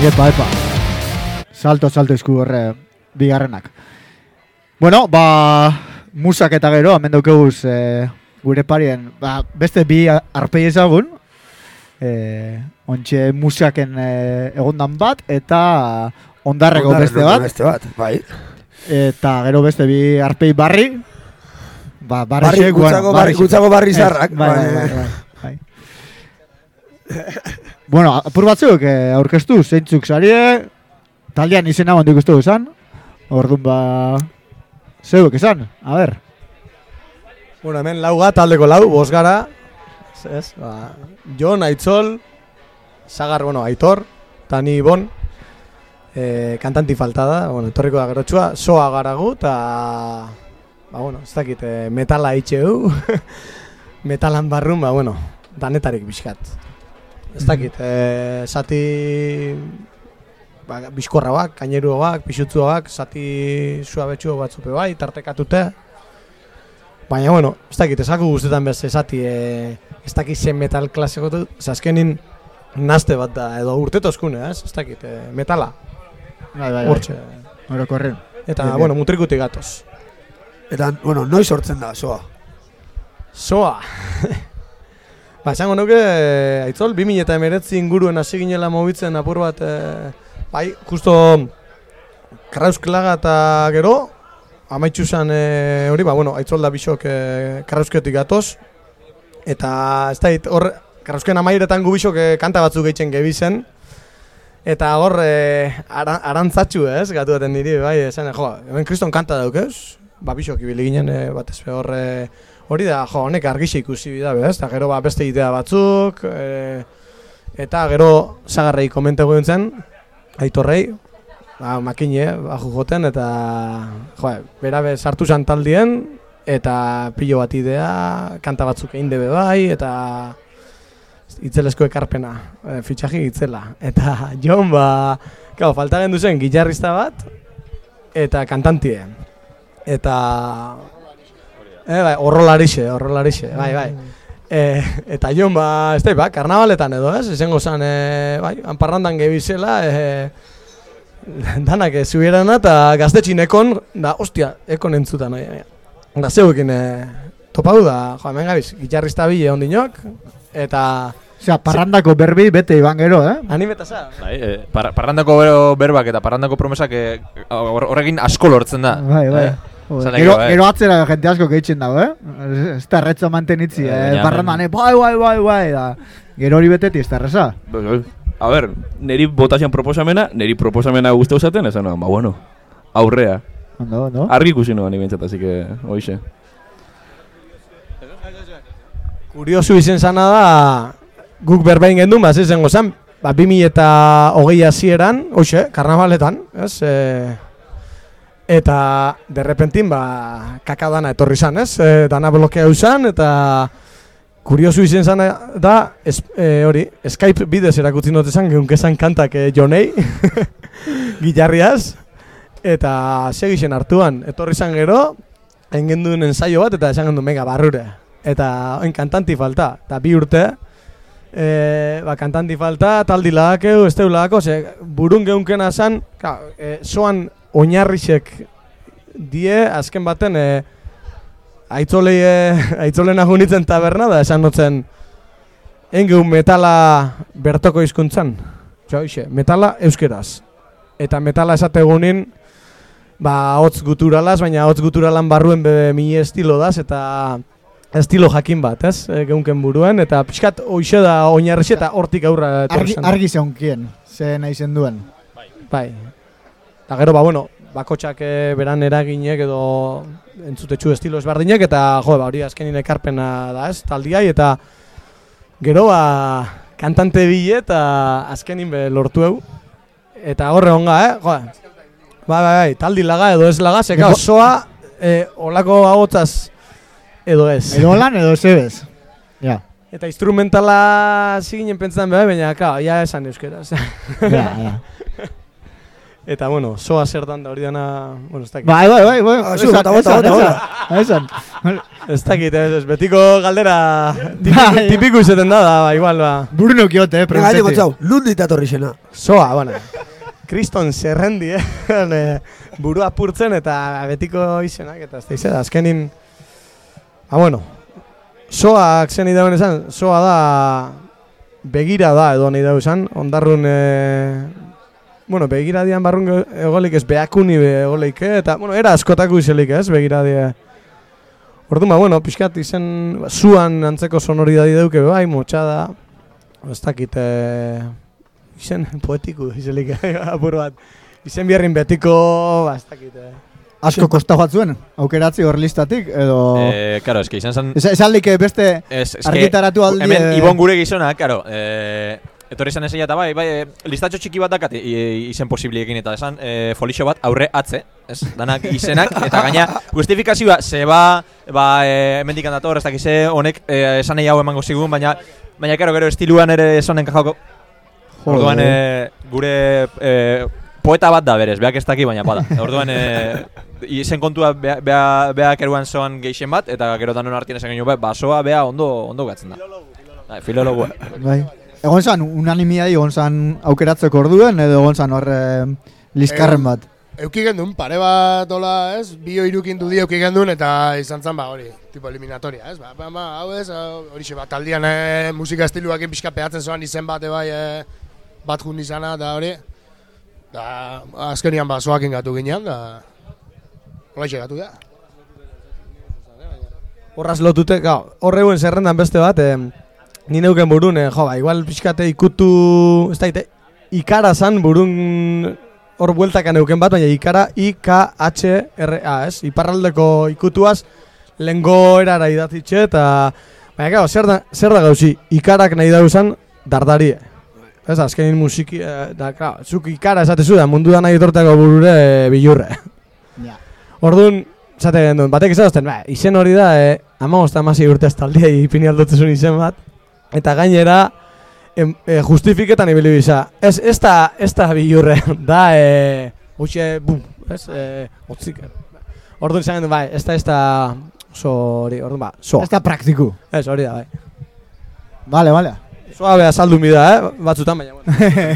Speaker 1: Epa, epa. Salto, salto esku horre bigarrenak. Bueno, ba, musak eta gero, hemen daukeguz e, gure parien, ba, beste bi arpei ezagun, e, ontxe musaken e, egondan bat, eta ondarreko beste bat.
Speaker 2: Beste bat, bai.
Speaker 1: Eta gero beste bi arpei barri, ba, barri,
Speaker 2: barri,
Speaker 1: xek,
Speaker 2: gutzako,
Speaker 1: bueno,
Speaker 2: barri, gutzako barri zarrak.
Speaker 1: Bai, bai, bai, bai, bai. Bueno, apur batzuk eh, aurkeztu, zeintzuk sarie, taldean izena bandik uste izan, orduan ba, zeuek izan, a ber.
Speaker 10: Bueno, hemen lauga, taldeko lau, bos gara, ez, ba, Jon, Aitzol, Sagar, bueno, Aitor, Tani Bon, eh, kantanti falta da, bueno, etorriko da gerotxua, soa gara gu, eta, ba, bueno, ez dakit, eh, metala itxeu, metalan barrun, ba, bueno, danetarik bizkat. Ez dakit, eh, zati ba, bizkorrauak, kaineruak, pixutzuak, zati suabetxu batzupe bai, tartekatute. Baina, bueno, ez dakit, ezako guztetan bez, zati, eh, ez dakit zen metal klasiko dut, azkenin nazte bat da, edo urtetozkune, ez, ez dakit, eh, metala.
Speaker 1: Bai, bai,
Speaker 10: Hortxe.
Speaker 1: Oro korren.
Speaker 10: Eta, bien, bueno, mutrikutik gatoz.
Speaker 2: Eta, bueno, noiz sortzen da, soa?
Speaker 10: Soa! Ba, esango nuke, Aitzol, bi mila hemeretzi inguruen hasi ginela mobitzen apur bat, e, bai, justo Karrausklaga eta gero, amaitxu zen e, hori, ba, bueno, Aitzol da bisok e, Karrausketik gatoz, eta ez da, hor, Karrausken amairetan gu bisok e, kanta batzuk gehitzen gebizen, eta hor, e, ara, arantzatxu ez, gatu daten niri, bai, esan, jo, hemen kriston kanta daukez, ba, bisok ibili ginen e, batez be hor, e, hori da, jo, honek argixe ikusi da, bez? Eta gero ba, beste idea batzuk, e, eta gero Sagarrei komentegu zen, Aitorrei, ba, makine, baju joten, eta jo, berabe sartu zan taldien, eta pilo bat idea, kanta batzuk egin debe bai, eta itzelesko ekarpena, e, fitxaji itzela. Eta Jon, ba, kau, falta gendu zen, gitarrista bat, eta kantantie. Eta... Eh, bai, horrolarixe, horrolarixe, bai, bai. Eh, eta Jon, ba, ez da, ba, karnabaletan edo, ez? Ezengo zan, eh, bai, anparrandan gebizela, eh, danak ez zubierana, eta gaztetxin ekon, da, ostia, ekon entzutan, oi, da, zeuekin, eh, topau da, jo, hemen gabiz, gitarrista bile ondinok, eta...
Speaker 1: Osea, parrandako berbi bete iban gero, eh?
Speaker 10: Animeta za.
Speaker 7: Bai, eh, par, parrandako berbak eta parrandako promesak eh, horrekin asko lortzen da.
Speaker 1: Bai, bai.
Speaker 7: Eh?
Speaker 1: Gero, gero atzera jente asko gehitzen dago, eh? Ez da erretza mantenitzi, eh? Parrandan, bai, bai, bai, bai, da. Gero hori beteti ez da erreza.
Speaker 6: A ber, neri botazian proposamena, neri proposamena guzti usaten, esan ba, bueno, aurrea.
Speaker 1: Ondo, ondo.
Speaker 6: Argi ikusi noan ibentzat, así que, hoixe.
Speaker 10: Kuriosu izen zana da, guk berbein gendun, ba, zengo zen, ba, bi mila eta hogei hasieran, hoxe, karnabaletan, ez, e, eta derrepentin, ba, kakadana etorri zan, ez, e, dana blokea uzan, eta kuriosu izen zana da, es, e, hori, Skype bidez erakutzi notezan, geunkezan kantak e, Jonei, gitarriaz, eta segixen hartuan, etorri zan gero, engen duen ensaio bat, eta esan gendun, mega, barrure, eta oin kantanti falta, eta bi urte, E, ba, kantanti falta, taldi lagakeu, ez teulagako, ze burun geunkena zan, ka, e, soan oinarrixek die, azken baten, e, aitzolei, e, aitzolena junitzen taberna, da esan notzen, engeun metala bertoko hizkuntzan, oixe, metala euskeraz, eta metala esategunin, ba, hotz guturalaz, baina hotz guturalan barruen bebe mini estilo daz, eta estilo jakin bat, ez, e, geunken buruen, eta pixkat hoxe da oinarrixe eta hortik aurra
Speaker 1: argi, argi zeunkien, ze nahi zen duen.
Speaker 10: Bai. Bai. Eta gero, ba, bueno, bakotxak e, beran eraginek edo entzutetxu estilo ezberdinek, eta jo, ba, hori azkenin ekarpena da, ez, taldiai, eta gero, ba, kantante bile eta azkenin be lortu egu. Eta horre honga, eh, jo, bai, bai, bai, taldi laga edo ez laga, zeka osoa, e, olako agotzaz, edo ez.
Speaker 1: Edo lan, edo zebez. Ja.
Speaker 10: Eta instrumentala ziginen pentsan behar, baina, kao, ja esan euskeraz.
Speaker 1: Ja, ja.
Speaker 10: Eta, bueno, soa zertan da hori dana, bueno, ez dakit.
Speaker 1: Bai, bai, bai, bai,
Speaker 2: Ah, zu, bota, bota, bota, bota.
Speaker 1: Esan,
Speaker 10: Ez dakit, ez, ez, betiko galdera tipiku, tipiku izaten da, da, ba, igual, ba.
Speaker 1: Bruno kiote, eh,
Speaker 2: Venga, haile
Speaker 1: preguntetik.
Speaker 2: gotzau, nundik datorri zena?
Speaker 10: Soa, bueno, kriston zerrendi, eh, eh, burua apurtzen eta betiko izenak, eta ez da izan, azkenin, ba, bueno, soak zen idauen esan, soa da, begira da edo nahi dau esan, ondarrun, eh, bueno, begiradian barrun egolik ez behakuni egolik, eh, eta, bueno, era askotako izelik ez, begiradie. Orduan, ba, bueno, pixkat izen, ba, zuan antzeko sonoridadi dauke bai, motxada, ez dakit, eh, izen poetiku izelik, apur bat, izen biharrin betiko, ba, ez dakit, eh.
Speaker 1: Asko kosta batzuen, aukeratzi hor listatik, edo...
Speaker 7: Eh, claro, eske izan zen...
Speaker 1: Ez aldik beste
Speaker 7: Es, es
Speaker 1: argitaratu aldi...
Speaker 7: Hemen
Speaker 1: eh,
Speaker 7: Ibon gure gizona, claro, eh, etorri izan ezeia eta bai, bai, eh, listatxo txiki bat dakat i- izen posibliekin eta esan eh, folixo bat aurre atze, ez? Danak izenak eta gaina justifikazioa ze ba, ba eh, hemendik dator, ez dakize honek eh, esan nahi hau emango zigun, baina baina kero gero estiluan ere esan enkajako. Orduan eh, gure eh, poeta bat da berez, beak ez daki baina bada. Orduan eh, izen kontua bea, bea, beak eruan zoan geixen bat eta gero danon artien esan genio, basoa bea ondo ondo gatzen da. Bai, filologo.
Speaker 1: Bai. Egon zan, unanimidadi egon zan aukeratzeko orduen, edo egon zan hor eh, liskarren bat.
Speaker 11: Euki gendun, pare bat hola, ez, bio irukindu di euki gendun eta izan zen ba hori, tipo eliminatoria, ez, ba, ba, ba hau ez, hori xe, bat aldian eh, musika estiluak pixka peatzen zoan izen bate bai eh, bat jun izana da hori, da azkenian ba zoakin gatu ginean, da hola xe gatu da.
Speaker 10: Horraz lotute, gau, horreuen zerrendan beste bat, eh, ni neuken burun, eh, jo, ba, igual pixkate ikutu, ez da, ikara zan burun hor bueltakan neuken bat, baina ikara I K H R A, ez? Iparraldeko ikutuaz lehengo erara idatzitxe, eta, baina, gau, zer da, zer da gauzi, ikarak nahi dauzan dardarie. Ez, azkenin musiki, eh, da, gau, zuk ikara esatezu da, mundu da nahi etortako burure eh, bilurre.
Speaker 1: Ja.
Speaker 10: Orduan, zate gendun, batek izatozten, ba, izen hori da, eh, amagosta amasi urte estaldia ipini aldotezun izen bat, eta gainera, em, e, justifiketan ibili bisa. Ez, ez da, ez da bilurre, da, e, huxe, bum, ez, e, otzik. Orduan izan gendun, bai, ez da, ez da, oso hori, orduan, ba, soa.
Speaker 1: Ez da praktiku.
Speaker 10: Ez, hori da, bai.
Speaker 1: Vale, vale.
Speaker 10: Soa beha saldu mida, eh, batzutan baina, bueno.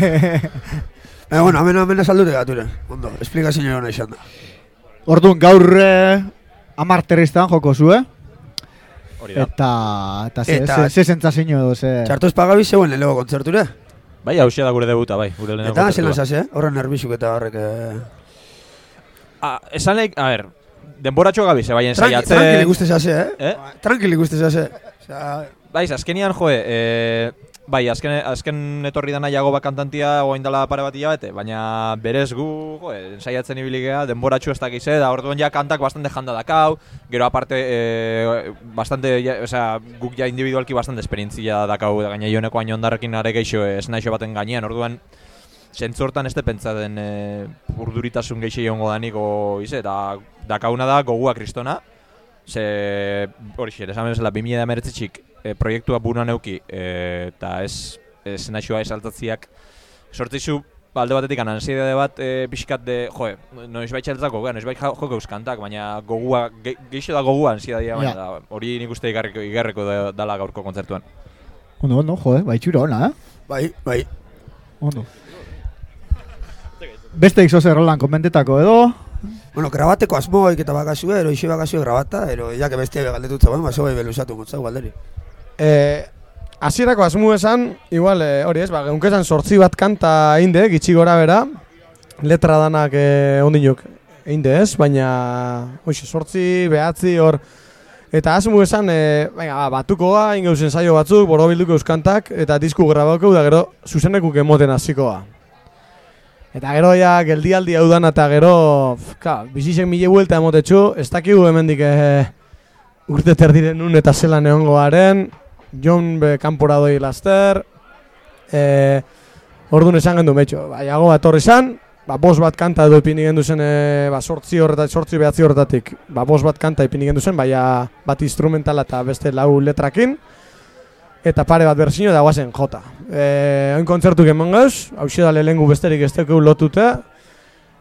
Speaker 2: Eh, bueno, hemen hemen azaldute gature. Ondo, esplikazio hona izan da.
Speaker 1: Orduan gaur eh, amarterriztan joko zu, eh?
Speaker 7: Hori da.
Speaker 1: Eta, eta, ze,
Speaker 2: Eta-
Speaker 1: ze, ze sentzazio edo, ze...
Speaker 2: Txartu espagabi zegoen lehenengo kontzerture.
Speaker 7: Bai, hausia da gure debuta, bai, gure lehenengo
Speaker 2: Eta zelan
Speaker 7: kontzertua.
Speaker 2: zase, eh? Horren nervizuk eta horrek... Eh...
Speaker 7: Ah, esan lehik, a ber, denboratxo gabize, bai,
Speaker 2: Tranqui,
Speaker 7: ensaiatzen...
Speaker 2: tranquil ikuste zase, eh?
Speaker 7: Eh?
Speaker 2: Tranquil ikuste zase. Osea,
Speaker 7: Baiz, azkenian, joe, e, bai, azken, azken etorri da nahiago bat kantantia oain dela pare bat hilabete, baina berez gu, joe, ensaiatzen ibiligea, denboratxu ez dakize, da orduan ja kantak bastante janda dakau, gero aparte, e, bastante, ja, osea, guk ja individualki bastante esperientzia dakau, da gaina joneko hain ondarrekin are geixo, ez naixo baten gainean, orduan, zentzortan ez de pentsaten e, urduritasun geixe jongo danik, o, ize, da, dakauna da gogua kristona, ze, hori xe, esan bezala, bi mila hemeretzitxik e, proiektua buruan euki, e, eta ez, ez naixoa ez altatziak, sortzizu, alde batetik ansiedade bat e, pixkat de, joe, noiz bai txaltzako, noiz bai joko euskantak, baina gogua, ge, geixo da gogua ansiedadea, baina
Speaker 1: Ja.
Speaker 7: da, hori nik uste igarriko, igarriko da- dala gaurko kontzertuan.
Speaker 1: Ondo, ondo, jode, bai txura hona, eh?
Speaker 2: bai, bai.
Speaker 1: Ondo. Beste ikzoze rolan komentetako edo...
Speaker 2: Bueno, grabateko asmoik eta bakazue, ero ixe bakazue grabata, ero jake bestia begaldetutza, bueno, baso bai belusatu gotzau galderi.
Speaker 10: Eh, hasierako asmu esan, igual, eh, hori ez, ba, geunkezan sortzi bat kanta einde, gitxi gora bera, letra danak eh, ondinok einde ez, baina, oixe, sortzi, behatzi, hor, eta asmu esan, eh, baina, ba, batukoa, ingeuzen saio batzuk, borobilduko euskantak, eta disku grabauko, da gero, zuzenekuk emoten hasikoa. Eta gero ja, geldialdi hau dan, eta gero, ka, bizisek mile buelta emotetxu, ez dakigu hemendik eh, urte terdiren nun eta zelan egongo garen, Jon be kanpora doi laster, eh, orduan esan gendu metxo, baiago bat horri zan, ba, bos bat kanta edo ipini gendu zen, eh, ba, sortzi horretatik, sortzi behatzi horretatik, ba, bos bat kanta ipini gendu zen, baina bat instrumentala eta beste lau letrakin, eta pare bat berzino da guazen jota. Eh, oin kontzertu eman gauz, hau da lehengu besterik ez tekeu lotute,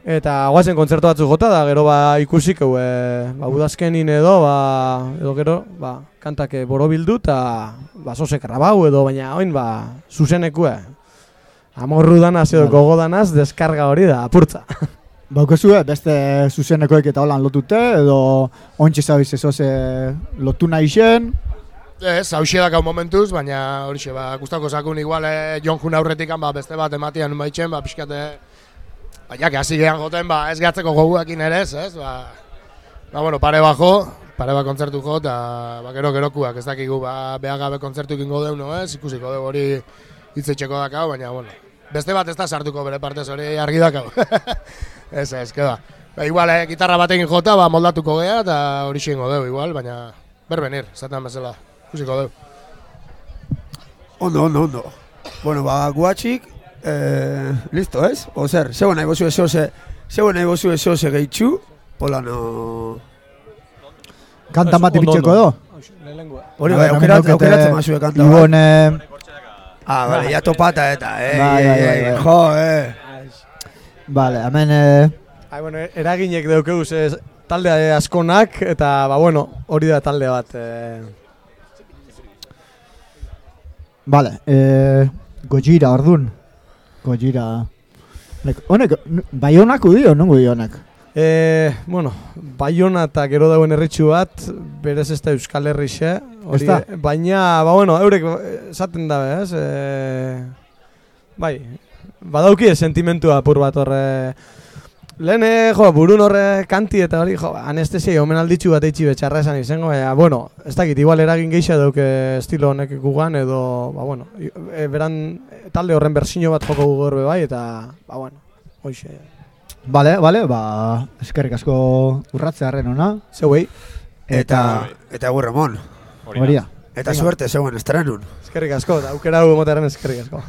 Speaker 10: Eta guazen kontzertu batzuk jota da, gero ba ikusik, e, ba, udazkenin edo, ba, edo gero, ba, kantak borobildu eta ba, sosek grabau edo, baina oin ba, zuzenekue. Amorru danaz edo gogo danaz, deskarga hori da, apurtza.
Speaker 1: Baukezue, beste zuzenekoek eta holan lotute, edo ontsi zabiz ezoze lotu nahi zen?
Speaker 11: Ez, hauxe dakau momentuz, baina horixe, ba, gustako zakun igual eh, Jon Jun aurretikan ba, beste bat ematian baitzen, ba, pixkate, ba, jake hasi gehan joten, ba, ez gatzeko goguakin ere ez, ez, ba, ba, bueno, pare bajo, pare bat kontzertu jo, eta ba, gero gerokuak, ez dakigu, ba, behar gabe kontzertu ikingo deu, no, ez, ikusiko deu hori hitzetxeko dakau, baina, bueno, beste bat ez da sartuko bere partez hori argi dakau. Ez, ez, keda. Ba, igual, eh, gitarra batekin jota, ba, moldatuko gea, eta hori xingo deu, igual, baina berbenir, zaten bezala, ikusiko deu.
Speaker 2: Ondo, ondo, ondo. Bueno, ba, guatxik, eh, listo, ez? O zer, zeu nahi bozu eso, ze, zeu nahi bozu eso, ze gehitxu, pola no...
Speaker 1: Kanta mati bitxeko edo?
Speaker 2: Hori, bai, aukeratzen mazue kanta, bai.
Speaker 1: Ibon, eh...
Speaker 2: Ah, bale, ya topata eta, eh,
Speaker 1: bai, bai, bai, bai.
Speaker 2: jo, eh.
Speaker 1: Vale, hemen... Eh...
Speaker 10: Ai, bueno, eraginek daukeuz ez, talde askonak, eta, ba, bueno, hori da talde bat. Eh...
Speaker 1: Vale, eh... Gojira, ordun. Gojira... Honek, Baionak udio, nongo dio honek?
Speaker 10: Eh, bueno, Baiona eta gero dauen erritxu bat, berez ez da Euskal Herrixe. Hori, baina, ba, bueno, eurek esaten dabe, ez? Eh, bai, badauki sentimentua apur bat horre. Lehen, jo, burun horre kanti eta hori, jo, anestesia omen alditxu bat eitxi betxarra esan izango, e, bueno, ez dakit, igual eragin geixa dauke estilo honek gugan, edo, ba, bueno, e, beran talde horren bersino bat joko gugorbe bai, eta, ba, bueno, hoxe.
Speaker 1: Bale, bale, ba, eskerrik asko urratzearen ona.
Speaker 10: Zeuei.
Speaker 2: Eta, eta egu Ramon.
Speaker 1: Horia.
Speaker 2: Eta suerte, zeuen estrenun.
Speaker 10: Eskerrik asko, eta aukera hau emotaren eskerrik asko.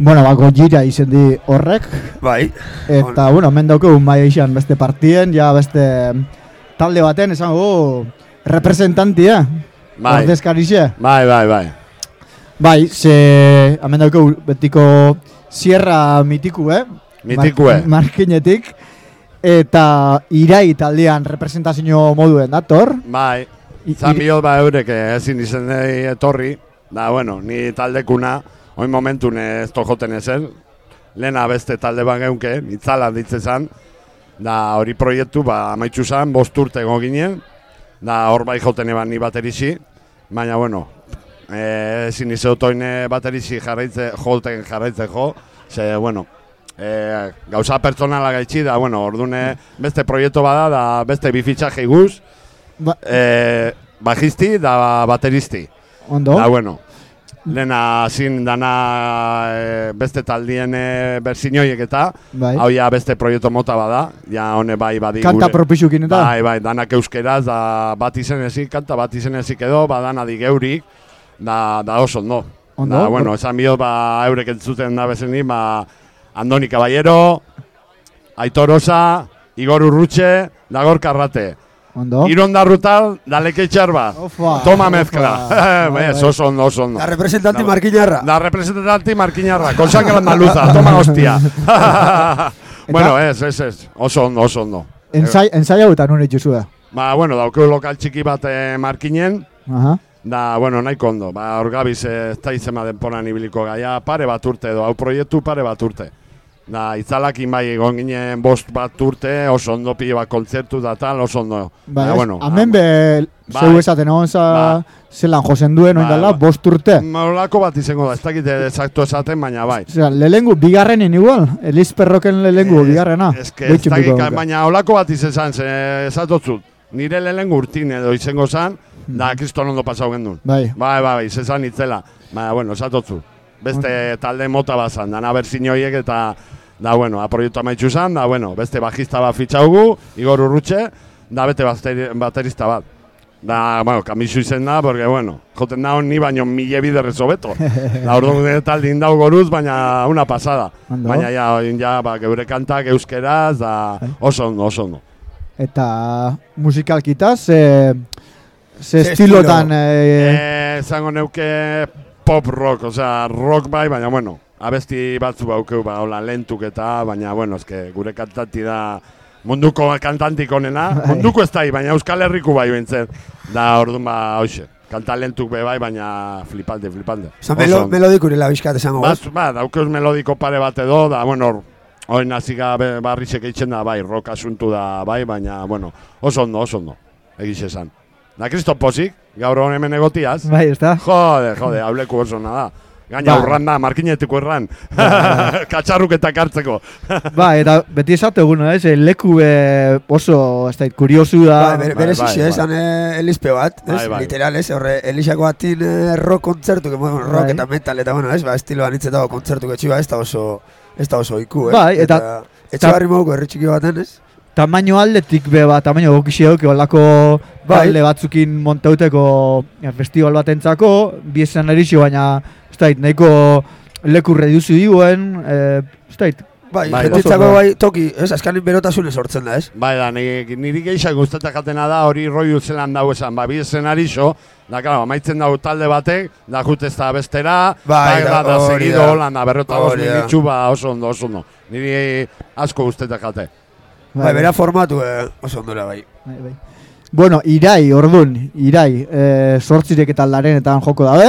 Speaker 1: Bueno, ba, Gojira izen di horrek.
Speaker 2: Bai.
Speaker 1: Eta, bueno, hemen daukagu maia izan beste partien, ja beste talde baten, esango, representantia.
Speaker 12: Bai.
Speaker 1: Ordezkarixe.
Speaker 12: Bai, bai, bai.
Speaker 1: Bai, ze, hemen daukagu betiko Sierra mitiku, eh?
Speaker 12: Mitiku, eh?
Speaker 1: Mar Markinetik. Eta irai taldean representazio moduen dator.
Speaker 12: Bai. Zan bihot ba eurek ezin izen etorri. Da, bueno, ni taldekuna, oin momentun ez tojoten ezen. Lehena beste talde bat geunke, itzala ditzezan. Da, hori proiektu, ba, amaitzu zan, bost urte ego ginen. Da, hor bai joten eban ni baterizi. Baina, bueno, e, ezin izotoin baterizi jarraitze, joten jarraitze jo. Ze, bueno, e, gauza pertsonala gaitxi, da, bueno, ordune beste proiektu bada, da beste bifitxaje guz.
Speaker 1: Ba
Speaker 12: e, bajisti da bateristi.
Speaker 1: Ondo.
Speaker 12: Da, bueno, lehena zin dana e, beste taldien e, berzinoiek eta,
Speaker 1: bai.
Speaker 12: Hau ja beste proiektu mota bada, ja hone bai badi
Speaker 1: Kanta propisukin eta?
Speaker 12: Bai, bai, danak euskeraz, da bat izen ezik, kanta bat izen ezik edo, badana di geurik, da, da oso ondo.
Speaker 1: Ondo.
Speaker 12: Da, bueno, esan bihot, ba, eurek entzuten da bezeni, ba, Andoni Caballero, Aitor Osa, Igor Urrutxe, Dagor Karrate.
Speaker 1: Ondo.
Speaker 12: Ironda Rutal, Daleke Txarba. Toma mezcla. Bai, oso ondo, oso ondo.
Speaker 2: La representanti Markiñarra.
Speaker 12: La representanti Markiñarra, con sangre andaluza, toma hostia. Bueno, ez, ez, ez, oso ondo, oso ondo.
Speaker 1: Ensai, ensai hau eta nun itxuzu da?
Speaker 12: Ba, bueno, daukeu lokal txiki bat eh, Markinen.
Speaker 1: Aha.
Speaker 12: Da, bueno, nahiko ondo. Ba, hor gabiz ez da izema denporan ibiliko gaia, pare bat urte edo, hau proiektu pare bat urte. Da, itzalakin bai egon ginen bost bat urte, oso ondo pile bat kontzertu da tal, oso ondo.
Speaker 1: Ba,
Speaker 12: da, bueno,
Speaker 1: hemen be,
Speaker 12: bai.
Speaker 1: zeu esaten egon za,
Speaker 12: Ba.
Speaker 1: zelan josen duen,
Speaker 12: Ba,
Speaker 1: oindala,
Speaker 12: ba.
Speaker 1: bost urte.
Speaker 12: Olako bat izango da, ez dakit exacto esaten, baina bai.
Speaker 1: Osea, lehengu, bigarrenin igual, Eliz Perroken lehengu, bigarrena.
Speaker 12: Ez que ez dakit, baina olako bat izan, ze esatotzut. Nire lehengu urtin edo izango zan, da kriston ondo pasau gendun.
Speaker 1: Bai.
Speaker 12: Bai, bai, bai, zezan itzela. Baina, bueno, esatotzut. Beste talde mota bazan, dana berzinoiek eta... Da, bueno, a proiektu amaitzu zan, da, bueno, beste bajista bat fitxaugu, Igor Urrutxe, da, bete baterista bat. Da, bueno, kamizu izen da, porque, bueno, joten da hon ni baino mile biderrez hobeto. Da, orduan talde indau goruz, baina una pasada.
Speaker 1: Ando.
Speaker 12: Baina, ja, oin ja, ba, geure kantak euskeraz, da, oso ondo, oso ondo.
Speaker 1: Eta musikalkitaz, ze, ze
Speaker 12: Ze
Speaker 1: estilotan...
Speaker 12: estilo?
Speaker 1: Eh,
Speaker 12: Eh, zango neuke pop rock, osea, rock bai, baina, bueno, abesti batzu baukeu, ba, hola, lentuk eta, baina, bueno, eske, gure kantanti da munduko kantantik onena, munduko ez da, baina Euskal Herriko bai bentzen, da, orduan, ba, hoxe, kanta lentuk be bai, baina flipante, flipante.
Speaker 2: Osa, melo, melodikurela bizkat esango,
Speaker 12: Baz, ba, daukeuz melodiko pare bat edo, da, bueno, hori naziga barrizek eitzen da, bai, rock asuntu da, bai, baina, bueno, oso ondo, oso ondo, egiz esan. Da, Kriston Pozik, gaur hon hemen egotiaz.
Speaker 1: Bai, ez da?
Speaker 12: Jode, jode, hauleku oso da. Gaina
Speaker 1: Ba.
Speaker 12: urran da, markinetiko erran. Katxarruketak hartzeko.
Speaker 1: Ba, eta beti esate egun, ez, leku be oso, ez da, kuriosu da.
Speaker 2: Ba, bere, bere zizio, esan eh, elizpe bat, ez,
Speaker 12: Bai, bai.
Speaker 2: literal, ez, horre, Elixako batin eh, rock kontzertu, que, bueno, rock
Speaker 1: Bai.
Speaker 2: eta metal, eta, bueno, ez, ba, estiloan hitzetago kontzertu getxi, ba, ez da oso, ez da oso iku, eh?
Speaker 1: Bai, eta-
Speaker 2: etxegarri moduko herri txiki baten, ez?
Speaker 1: Tamaino aldetik be ba, tamaino gokixeok, olako
Speaker 2: Bai.
Speaker 1: talde batzukin montauteko ja, festival batentzako, bi esan erixo, baina, ez da, nahiko leku reduzi diguen, eh, ez da,
Speaker 2: Bai,
Speaker 12: Bai,
Speaker 2: jenditzako
Speaker 1: oso-
Speaker 2: bai, toki, ez, askanin berotasune sortzen da, ez?
Speaker 12: Bai, da, niri, niri geixak gustatak jatena da, hori roiu zelan dago esan, ba, bi eszenarixo, da, claro, amaitzen dago talde batek, da, jut ez da bestera,
Speaker 2: Bai,
Speaker 12: da,
Speaker 2: da,
Speaker 12: da,
Speaker 2: hori
Speaker 12: segido,
Speaker 2: da.
Speaker 12: holan, da, berrota bost
Speaker 2: Hori da.
Speaker 12: minitxu, ba, oso ondo, oso ondo. Niri asko gustatak jate.
Speaker 2: Bai, bera formatu eh, oso ondora, bai.
Speaker 1: Bai, bai. Bueno, irai, ordun, irai, eh, sortzirek eta aldarenetan joko dabe,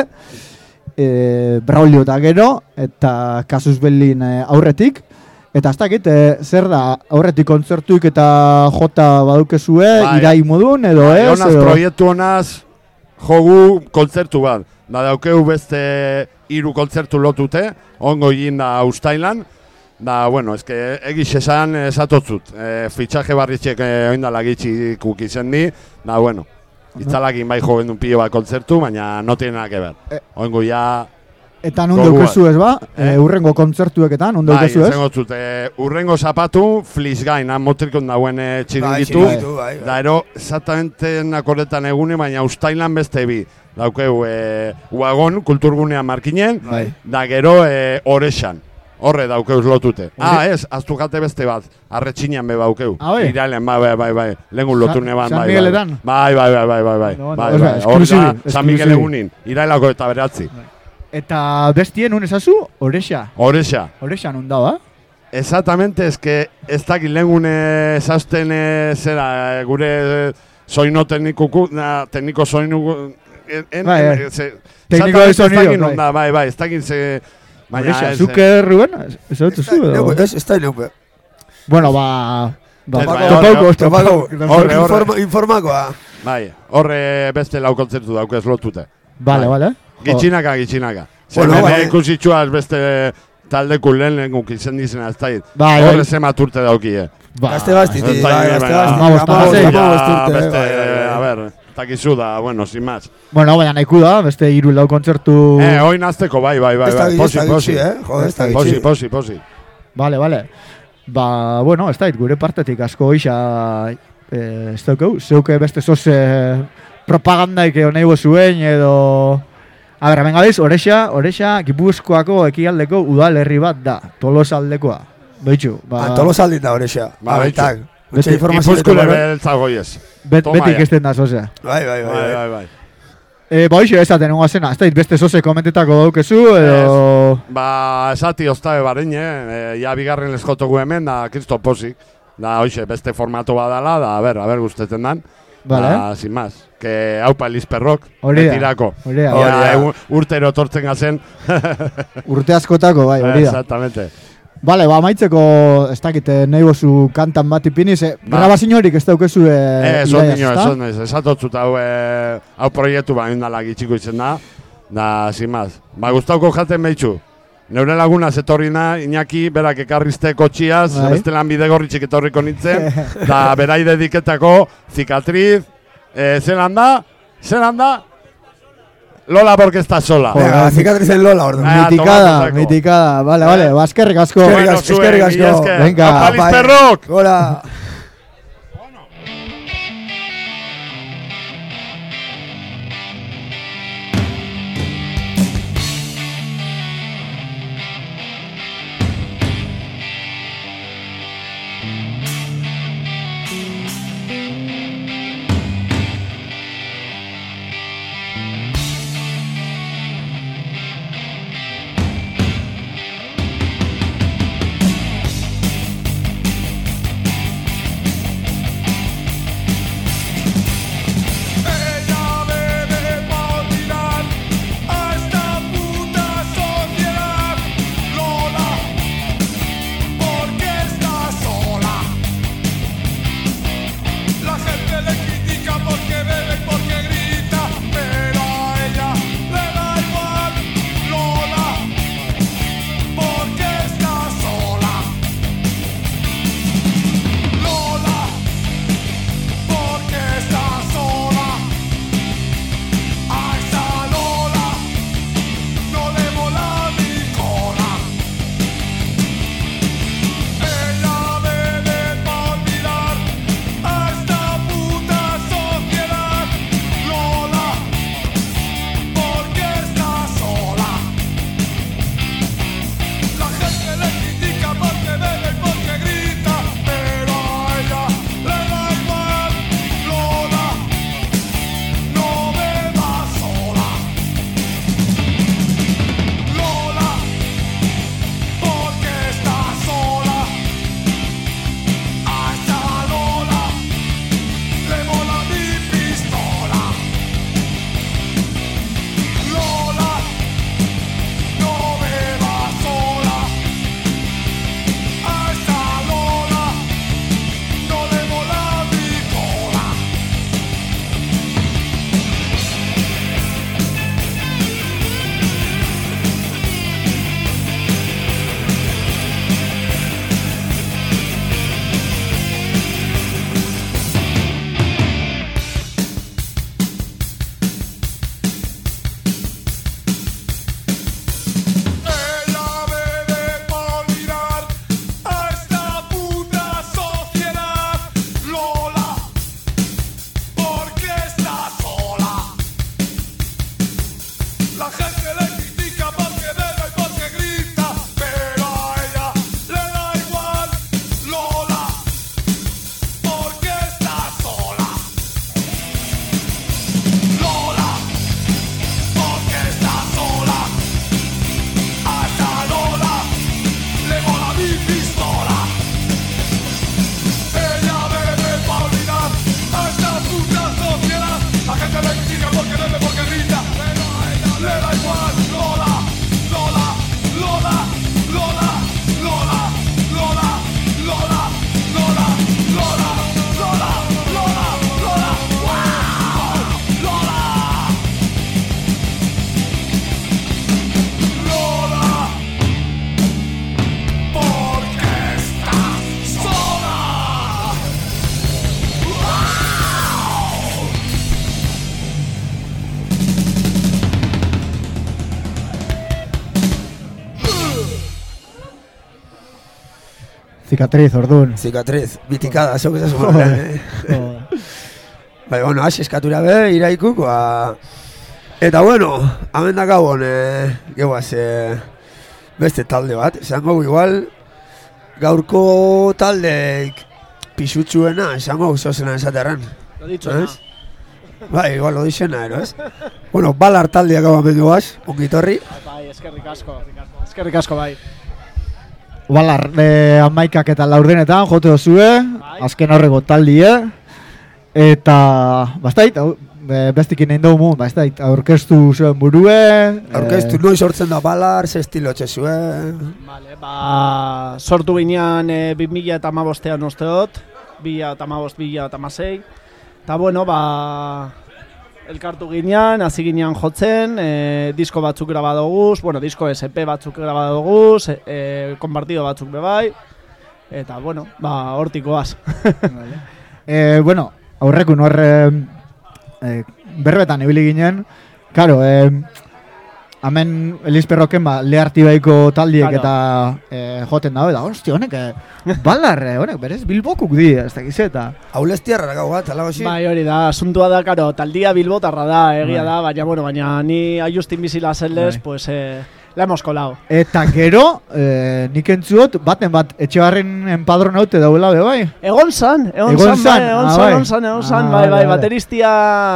Speaker 1: eh, Braulio eta gero, eta Casus Bellin eh, aurretik, eta ez dakit, eh, zer da, aurretik kontzertuik eta jota badukezue,
Speaker 12: Bai.
Speaker 1: irai modun, edo
Speaker 12: Bai,
Speaker 1: ez,
Speaker 12: honaz,
Speaker 1: edo...
Speaker 12: proiektu honaz, jogu kontzertu bat. Da, daukeu beste hiru kontzertu lotute, ongo egin da Uztailan. Da, bueno, eske egiz esan esatotzut. E, fitxaje barritxek e, oindala gitxi kukizen di. Da, bueno, itzalakin bai jo gendun pilo bat kontzertu, baina no tiene nada que ver.
Speaker 1: Eh.
Speaker 12: Oingo ya
Speaker 1: Eta non daukezu ez ba?
Speaker 12: Eh?
Speaker 1: E, urrengo kontzertueketan, non daukezu ez?
Speaker 12: Bai, izango zut, e, urrengo zapatu, flisgain, han motrikon dauen e, txiringitu.
Speaker 2: Bai, txiringitu, bai, bai.
Speaker 12: Da, ero, exactamente nakoretan egune, baina ustailan beste bi. Daukeu, e, Uagon, kulturgunean markinen,
Speaker 1: bai.
Speaker 12: Da gero, e, Orexan. Horre daukeuz lotute. Ah, ez, aztu jate beste bat, arretxinean be baukeu.
Speaker 1: Ah, bai?
Speaker 12: Irailen, bai, bai, bai, bai. Lengun lotu neban,
Speaker 1: San
Speaker 12: bai,
Speaker 1: Migueletan?
Speaker 12: bai. Bai, bai, bai, bai, bai,
Speaker 1: No, no,
Speaker 12: bai,
Speaker 1: o sea,
Speaker 12: bai. Hor da,
Speaker 1: exclusive,
Speaker 12: San Miguel
Speaker 1: exclusive.
Speaker 12: egunin, irailako eta beratzi.
Speaker 1: Eta bestien nun ezazu? Orexa.
Speaker 12: Orexa.
Speaker 1: Orexa nun da, ba?
Speaker 12: Exactamente, es que ez dakit lengun ezazten e, zera, e, gure e, soino teknikuku, na, tekniko soinu... En, en,
Speaker 1: Bai,
Speaker 12: en,
Speaker 1: bai.
Speaker 12: ze,
Speaker 1: Tekniko de sonido,
Speaker 12: Ez dakit
Speaker 1: bai.
Speaker 12: non da, bai, bai, ez dakit ze... Baina
Speaker 1: Orexa,
Speaker 12: ez,
Speaker 1: zuke Ruben? Ez dut zu, edo?
Speaker 2: Ez, ez da inauke.
Speaker 1: Bueno, ba... Ba,
Speaker 12: Ez, bai,
Speaker 1: topauko,
Speaker 12: horre,
Speaker 1: topauko.
Speaker 12: horre, horre.
Speaker 2: Informa, informakoa.
Speaker 12: Bai, horre beste lau kontzertu daukez lotute.
Speaker 1: Vale, vale.
Speaker 12: Gitxinaka, gitxinaka. Zer,
Speaker 2: Bueno,
Speaker 12: bueno,
Speaker 2: bai.
Speaker 12: ikusitxuaz beste taldeku lehen lehen guk izen dizena ez dakit.
Speaker 1: Bai, bai.
Speaker 12: Horre zemat urte daukie.
Speaker 1: Ba,
Speaker 2: Gazte bastiti,
Speaker 12: Ez
Speaker 2: bai,
Speaker 12: dakit,
Speaker 2: gazte
Speaker 12: baina-
Speaker 2: bastiti.
Speaker 1: Amabost,
Speaker 2: Amabost,
Speaker 1: amasei.
Speaker 2: amabost
Speaker 12: Ja,
Speaker 2: urte,
Speaker 12: beste,
Speaker 2: bai, bai, bai.
Speaker 12: a ber, takizu da, bueno, sin más.
Speaker 1: bueno, baina nahiku da, beste hiru lau kontzertu...
Speaker 12: Eh, hoi nazteko, bai, bai, bai,
Speaker 2: Ez da
Speaker 12: bai,
Speaker 2: gitxi,
Speaker 12: posi,
Speaker 2: ez da
Speaker 12: posi.
Speaker 2: gitxi, eh? Joder, ez da
Speaker 12: Posi,
Speaker 2: gitxi.
Speaker 12: posi, posi.
Speaker 1: Vale, vale. Ba, bueno, ez dait, gure partetik asko isa... Eh, ez daukeu, zeuke beste zoze propagandaik honeibo zuen edo... A ber, hemen gabiz, Orexa, Orexa, Gipuzkoako ekialdeko udalerri bat da, Tolosaldekoa. Beitxu, ba...
Speaker 2: Ah, Tolosaldin da horrexea.
Speaker 12: Ba,
Speaker 2: Abeltak.
Speaker 1: Beste
Speaker 2: informazio
Speaker 12: Ipuzkure
Speaker 2: dut, bai.
Speaker 12: beltzagoiez.
Speaker 1: Bet,
Speaker 12: Toma
Speaker 1: betik
Speaker 12: ya.
Speaker 1: esten da zozea.
Speaker 2: Bai, bai, bai.
Speaker 12: Bai,
Speaker 2: bai.
Speaker 12: bai, bai.
Speaker 1: E, ba, hoxe esaten nengoa zena, ez dait beste zoze komentetako daukezu, edo...
Speaker 12: Ba, esati oztabe barein, eh? Ja bigarren leskotogu hemen, da kristo posik. Da, hoxe, beste formato badala, da, a ber, a ber guztetzen dan.
Speaker 1: Vale.
Speaker 12: Da, sin más. Que haupa Elizperrok,
Speaker 1: Hori da,
Speaker 12: betirako.
Speaker 1: hori da.
Speaker 12: Ja,
Speaker 2: Hori da.
Speaker 12: egun- urtero tortzen gazen.
Speaker 1: Urte askotako, bai, hori da.
Speaker 12: Exactamente.
Speaker 1: Bale, ba, amaitzeko, ez dakit, eh, nahi bozu kantan bat ipiniz, eh,
Speaker 12: Ba.
Speaker 1: grabazio horik ez daukezu e,
Speaker 12: Eh, eson nio, eson nio, esatotzut hau, eh, hau proiektu ba, indala gitxiko izen da. Da, sin más. Ba, gustauko jaten behitxu. Neure laguna zetorrina, Iñaki, berak ekarrizte kotxiaz,
Speaker 1: Bai.
Speaker 12: beste lan bide gorritxik etorriko nintzen, da, berai dediketako, zikatriz, eh, zelan da, zelan da, Lola porque está sola.
Speaker 2: Venga, cicatrizen Lola, ordu.
Speaker 12: Ah,
Speaker 1: Mitikada,
Speaker 12: tomatutako.
Speaker 1: mitikada, bale, bale, ba, eskerrik asko.
Speaker 2: Eskerrik
Speaker 12: Bueno,
Speaker 2: asko,
Speaker 12: zuen,
Speaker 2: eskerrik
Speaker 12: mila
Speaker 2: asko.
Speaker 12: esker.
Speaker 1: Venga.
Speaker 12: Apa, Elizperrok!
Speaker 2: Hola.
Speaker 1: Zikatriz, orduan.
Speaker 2: Zikatriz, bitikada, zeu ezazu horren, eh? Bai, bueno, hasi eskatura be, iraikuk, ba... Eta, bueno, hamen da gauan, eh, gehuaz, eh, beste talde bat, esango igual, gaurko taldeik pisutsuena, esango zozena esaterran.
Speaker 13: Lo ditxona.
Speaker 2: Bai, igual, lo ditxena, ero, ez? Bueno, balar taldeak gau hamen gehuaz, ongitorri.
Speaker 13: Bai, eskerrik asko, eskerrik asko, bai.
Speaker 1: Balar, eh, amaikak eta laurdenetan, jote dozue, azken horrego taldie, eta, bastait, bestikin egin dugu mun, bastait, aurkeztu zuen burue.
Speaker 2: Aurkeztu, noiz sortzen da balar, ze estilo txezuen.
Speaker 13: Vale, ba, sortu ginean e, bi mila eta hamabostean usteot, bi mila eta hamabost, bi mila eta hamasei, eta bueno, ba, elkartu ginean, hasi ginean jotzen, e, disko batzuk grabadoguz, bueno, disko S P batzuk grabadoguz, e, e, konpartido batzuk bebai, eta bueno, ba, hortikoaz.
Speaker 1: Vale. eh, bueno, aurrekun hor eh, eh, berbetan ibili ginen, karo, eh, hemen Eliz Perroken ba, lehartibaiko taldiek
Speaker 13: Claro.
Speaker 1: eta eh, joten dago, eta hostia, honek, eh, balar, eh, honek, berez, bilbokuk di, ez dakiz eta.
Speaker 2: Aulestiarra gau bat, ala hoxi?
Speaker 13: Bai, hori da, asuntua da, karo, taldia bilbotarra da, egia
Speaker 1: Bai.
Speaker 13: da, baina, bueno, baina ni Ayustin bizila zelez,
Speaker 1: Bai.
Speaker 13: pues, eh, la hemos kolao.
Speaker 1: Eta gero, eh, nik entzuot, baten bat, etxebarren enpadron haute daula be bai.
Speaker 13: Egon zan, egon,
Speaker 1: Egon
Speaker 13: zan,
Speaker 1: zan,
Speaker 13: bai, egon
Speaker 1: ah,
Speaker 13: zan,
Speaker 1: bai.
Speaker 13: egon zan, egon zan,
Speaker 1: Ah,
Speaker 13: bai, bai,
Speaker 1: vale, vale.
Speaker 13: bateristia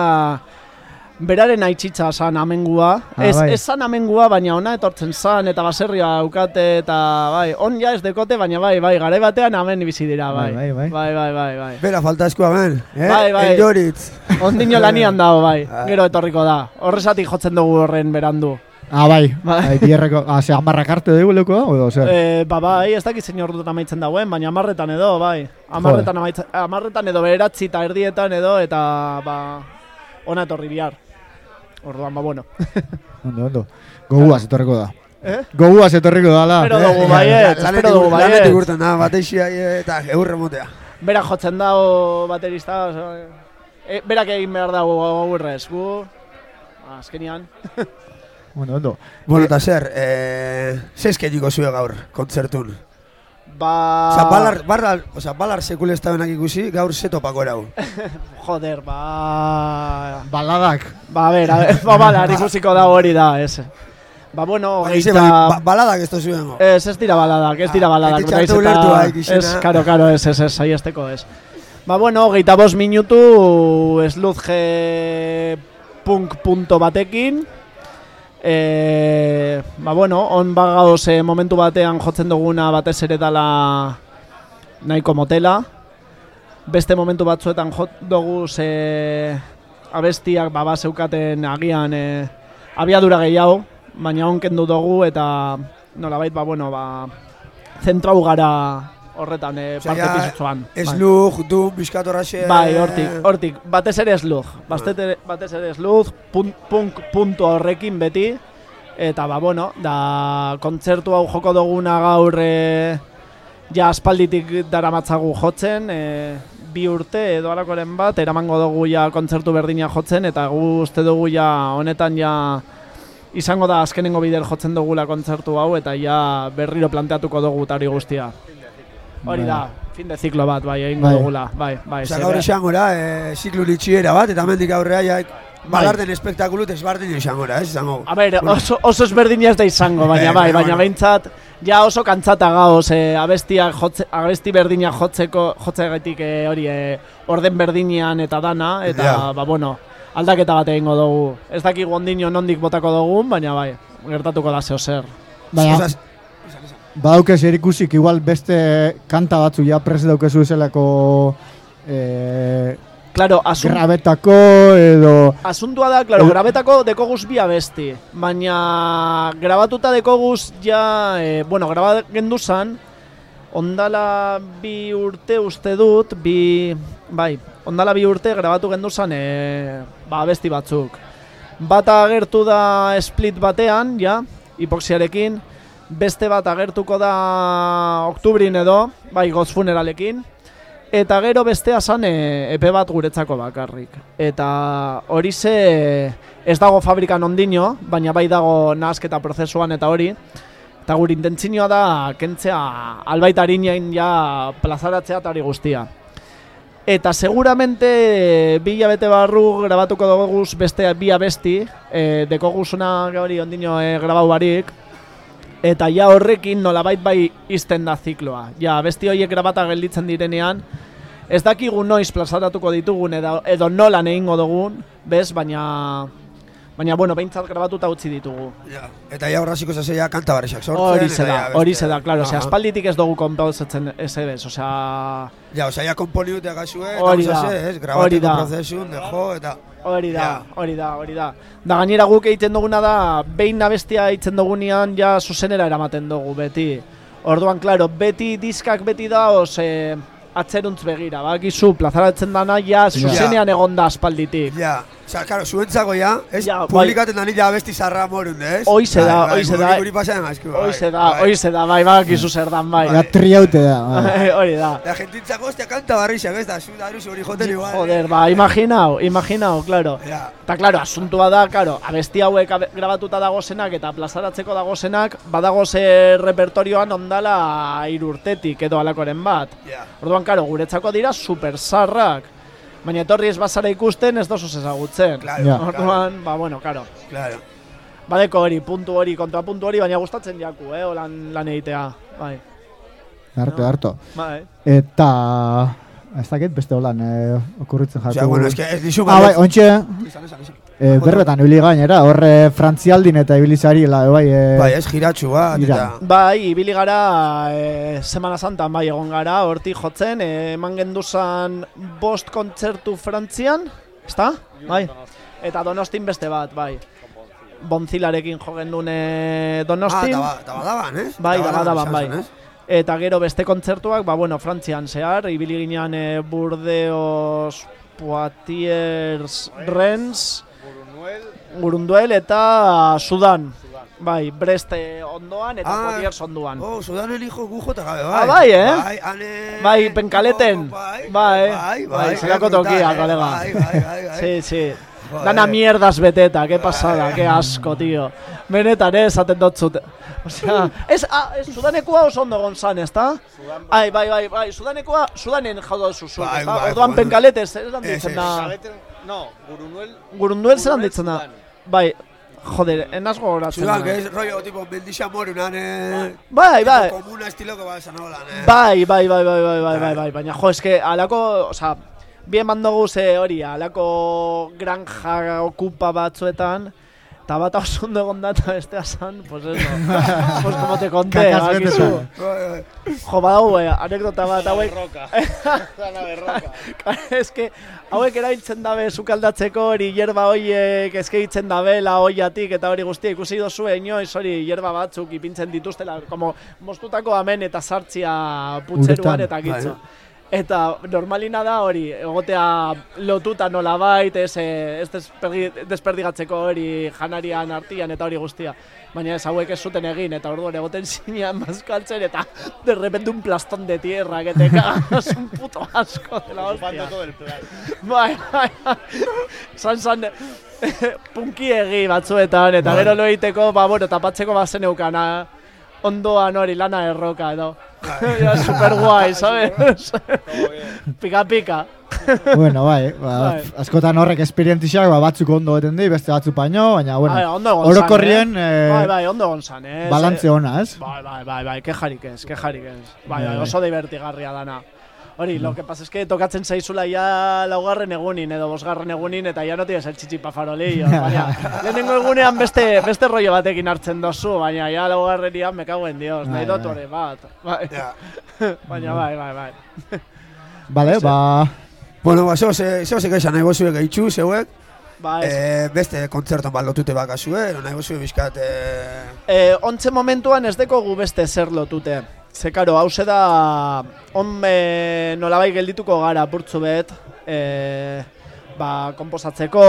Speaker 13: beraren aitzitza zan amengua.
Speaker 1: Ah,
Speaker 13: ez,
Speaker 1: bai.
Speaker 13: ez zan amengua, baina ona etortzen zan, eta baserria aukate, eta bai, on ja ez dekote, baina bai, bai, garai batean amen bizi dira, bai.
Speaker 1: Bai, bai,
Speaker 13: bai, bai, bai, bai.
Speaker 2: Bera falta esku hemen, eh?
Speaker 13: Bai, bai.
Speaker 2: Elloritz.
Speaker 13: Ondino lanian dago, bai,
Speaker 2: Ah.
Speaker 13: gero etorriko da. Horrezatik jotzen dugu horren berandu.
Speaker 1: Ah, bai,
Speaker 13: Bai.
Speaker 1: bai, bierreko, ah, ze amarrak arte dugu leko da, edo, zer?
Speaker 13: Eh, ba, bai, ez dakit zein ordutan amaitzen dauen, baina amarretan edo, bai. Amarretan, amaitzen, amarretan edo beratzi eta erdietan edo, eta, ba, ona etorri bihar. Orduan, ba, bueno.
Speaker 1: Ondo, ondo. Goguaz etorriko da.
Speaker 13: Eh?
Speaker 1: Goguaz etorriko dala.
Speaker 13: Espero dugu baiet, espero dugu baiet.
Speaker 2: Lanetik urten da, bateixia eta eurre motea.
Speaker 13: Berak jotzen dago baterista, oso, e, berak egin behar dago aurrez, gu, azkenian.
Speaker 1: Ondo, ondo.
Speaker 2: Bueno, eta zer, eh, ze eskeniko zue gaur, kontzertun?
Speaker 13: Ba...
Speaker 2: Osa, balar, balar, osa, balar sekule ez tabenak ikusi, gaur ze topako erau.
Speaker 13: Joder, ba...
Speaker 1: Baladak.
Speaker 13: Ba, a ber, a ber, ba, balar ikusiko da hori da, ez. Ba, bueno,
Speaker 2: Baize,
Speaker 13: geita...
Speaker 2: ba, baladak ez tozu dengo.
Speaker 13: Ez, ez dira baladak, ez dira baladak.
Speaker 2: Gaititxe hartu
Speaker 13: naiz eta-
Speaker 2: ulertu bai, gizena.
Speaker 13: Ez, karo, karo, ez, ez, ez, saiesteko ez. Ba, bueno, geita bost minutu sludge punk punto batekin. E, ba, bueno, on bagaoz e, momentu batean jotzen duguna batez ere dala nahiko motela. Beste momentu batzuetan jot dugu e, abestiak ba, zeukaten agian e, abiadura gehiago, baina onkendu dugu eta nolabait ba, bueno, ba, zentrau gara horretan e, parte
Speaker 2: Osea,
Speaker 13: pisutsuan.
Speaker 2: Eslug, dum, bizkat horraxe...
Speaker 13: Bai, hortik, hortik, batez ere eslug, batez, batez ere eslug, pun, punk puntu horrekin beti, eta ba, bueno, da kontzertu hau joko duguna gaur e, ja aspalditik daramatzagu jotzen, e, bi urte edo alakoren bat, eramango dugu ja kontzertu berdina jotzen, eta gu uste dugu ja honetan ja izango da azkenengo bider jotzen dugula kontzertu hau, eta ja berriro planteatuko dugu tari guztia. Hori da, fin de ziklo bat, bai, egingo
Speaker 1: Bai.
Speaker 13: dugula, bai, bai.
Speaker 2: Osa,
Speaker 13: ze
Speaker 2: gaur
Speaker 13: be-
Speaker 2: izangora, eh, ziklu litxiera bat, eta mendik aurrea, ja, balarden espektakulut ezbardin izangora, ez izango.
Speaker 13: A ber, oso, oso ezberdina ez da izango, baina
Speaker 2: Eh,
Speaker 13: bai,
Speaker 2: bueno,
Speaker 13: baina
Speaker 2: bueno.
Speaker 13: behintzat, ja oso kantzata gaoz, e, abestiak jotze, abesti berdinak jotzeko, jotzegatik e, hori e, orden berdinean eta dana, eta
Speaker 2: Ja.
Speaker 13: ba, bueno, aldaketa bat egingo dugu. Ez dakigu ondino nondik botako dugun, baina bai, gertatuko da zeo zer.
Speaker 1: Baina, badauke zer ikusik, igual beste kanta batzu ja prest daukezu ezelako eh,
Speaker 13: Claro, asun...
Speaker 1: grabetako edo...
Speaker 13: Asuntua da, claro,
Speaker 1: El-
Speaker 13: grabetako dekoguz bi abesti, baina grabatuta dekoguz ja, e, bueno, grabat gendu zan, ondala bi urte uste dut, bi, bai, ondala bi urte grabatu gendu zan, e, ba, abesti batzuk. Bata agertu da split batean, ja, hipoxiarekin, beste bat agertuko da oktubrin edo, bai, Ghost Funeralekin, eta gero bestea zan e, epe bat guretzako bakarrik. Eta hori ze ez dago fabrikan ondino, baina bai dago nahasketa prozesuan eta hori. Eta gure intentzioa da kentzea albait harinain ja plazaratzea eta hori guztia. Eta seguramente bi hilabete barru grabatuko duguz beste bi abesti, e, dekoguzuna hori ondino e, grabau barik, eta ja horrekin nolabait bai izten da zikloa. Ja, abesti horiek grabata gelditzen direnean, ez dakigu noiz plazaratuko ditugun edo, edo nolan egingo dugun, bez, baina... Baina, bueno, behintzat grabatuta utzi ditugu.
Speaker 2: Ja, eta ja horraziko zazea kanta barrexak sortzen.
Speaker 13: Hori ze da, hori ze da, klaro, osea, aspalditik ez dugu konposatzen ez ebez, osea...
Speaker 2: Ja, osea, ja konponiutea gazue,
Speaker 13: hori da,
Speaker 2: ez, grabateko prozesun, dejo, eta...
Speaker 13: Hori da, hori da, hori da. Da gainera guk egiten duguna da, behin abestia egiten dugunean, ja zuzenera eramaten dugu, beti. Orduan, klaro, beti diskak beti da, ose... atzeruntz begira, bakizu, plazaratzen dana, ja, zuzenean egon da aspalditik.
Speaker 2: Ja, oza, karo, zuentzako ja, ez, publikaten da nila abesti zarra morun, ez?
Speaker 13: Oize da, oize da,
Speaker 2: guri pasaden mazku,
Speaker 13: oize da, oize da, bai, bakizu zer dan, bai.
Speaker 1: Ja, triaute da.
Speaker 13: Hori da.
Speaker 2: Da, gentintzako, ostia, kanta barrixak, ez da, zu daru hori joten igual.
Speaker 13: Joder, ba, imaginau, imaginau, klaro. Eta, klaro, asuntua da, klaro, abesti hauek grabatuta dagozenak eta plazaratzeko dagozenak, badagoz repertorioan ondala irurtetik edo alakoren bat. Orduan, karo, guretzako dira super zarrak. Baina etorri ez bazara ikusten ez dosuz ezagutzen. Orduan, ba, bueno, karo. Badeko hori, puntu hori, kontua puntu hori, baina gustatzen jaku, eh, lan, lan egitea. Bai.
Speaker 1: Harto, harto.
Speaker 13: Bai.
Speaker 1: Eta... Ez dakit beste holan eh, okurritzen jartu.
Speaker 2: Osea, bueno, es que ez dizu
Speaker 1: Ah, bai, ontxe... Eh, berbetan ibili gainera, horre frantzialdin eta ibilizariela, bai... Eh,
Speaker 2: bai, ez giratxu bat, eta...
Speaker 13: Bai, ibili gara, eh, Semana Santan bai egon gara, hortik jotzen, eh, eman genduzan bost kontzertu Frantzian, ezta? Bai. Eta Donostin beste bat, bai. Bonzilarekin jo gendune Donostin.
Speaker 2: Ah, eta badaban, ez?
Speaker 13: Bai, badaban, bai. Eta gero beste kontzertuak, ba, bueno, Frantzian zehar, ibili ginean e, Burdeos, Poitiers, Rennes, Gurunduel eta Sudan. Bai, Brest ondoan eta
Speaker 2: ah,
Speaker 13: Poitiers ondoan.
Speaker 2: Oh, Sudanen hijo gujo eta gabe, bai.
Speaker 13: Ah, bai, eh?
Speaker 2: Bai, ane...
Speaker 13: Bai, penkaleten.
Speaker 2: Bai,
Speaker 13: bai,
Speaker 2: bai,
Speaker 13: bai, zelako tokia, kolega.
Speaker 2: Bai, bai, bai, bai.
Speaker 13: Sí, sí. Dana mierdas beteta, que pasada, que asco, tío. Benetan, eh, esaten dotzut. Osea, ez, ah, ez, Sudanekoa oso ondo gonzan, ezta? Ai, bai, bai, bai, Sudanekoa, Sudanen jau da zuzu, ezta? Orduan penkalete, zer dan ditzen da?
Speaker 7: No, Gurunduel...
Speaker 13: Gurunduel zer dan ditzen da? Bai, joder, enaz gogoratzen da.
Speaker 2: Sudan, que es rollo, tipo, mendixan morunan, eh...
Speaker 13: Bai, bai.
Speaker 2: Tipo, komuna estiloko bat esan holan, eh...
Speaker 13: Bai, bai, bai, bai, bai, bai, bai, bai, baina, jo, eske, alako, oza... Bien mandogu ze hori, alako granja okupa batzuetan, eta bat oso ondo egon da eta bestea zan, pues eso, pues como te conté, bakizu. Jo, badau, eh, anekdota bat, hauek...
Speaker 7: Zana berroka.
Speaker 13: Ez que, hauek erabiltzen dabe sukaldatzeko hori hierba horiek ezkeitzen dabela hoiatik eta hori guztia ikusi dozu inoiz hori hierba batzuk ipintzen dituztela, como mostutako amen eta sartzia putzeruan eta gitzo. Eta normalina da hori, egotea lotuta nolabait, ez, ez desperdigatzeko hori janarian artian eta hori guztia. Baina ez hauek ez zuten egin, eta orduan egoten zinean mazkaltzen, eta de repente un plastón de tierra, que te cagas un puto asco de la hostia.
Speaker 7: Todo el plan.
Speaker 13: Bai, bai, zan zan punki egi batzuetan, eta gero lo egiteko, ba, bueno, tapatzeko bazen eukana, ondoan hori lana erroka edo. Ya, super guai, ¿sabes? Pika pika.
Speaker 1: Bueno, bai, ba, askotan horrek esperientixak ba, batzuk ondo eten di, beste batzuk paino, baina, bueno, orokorrien
Speaker 13: eh? Bai, bai, ondo gonzan, eh?
Speaker 1: Balantze ona, ez?
Speaker 13: Bai, bai, bai, bai, kejarik ez, kejarik ez. Bai, bai, oso divertigarria dana. Hori, lo que pasa es que tokatzen zaizula ya laugarren egunin edo bosgarren egunin eta ya no tienes el chichipa farolillo, baina lehenengo egunean beste beste rollo batekin hartzen dozu, baina ya laugarrenian me cago en Dios, nahi dut hori bat, bai. Baina bai, bai, bai.
Speaker 1: Vale, ba...
Speaker 2: Bueno, ba, zeo ze gaixan nahi gozuek gaitxu, zeuek,
Speaker 13: ba,
Speaker 2: beste kontzerton bat lotute bakazue, nahi gozuek bizkat...
Speaker 13: Ontze momentuan ez dekogu beste zer lotute. Ze, karo, hause da, on e, nolabai geldituko gara purtzu bet, e, ba, komposatzeko,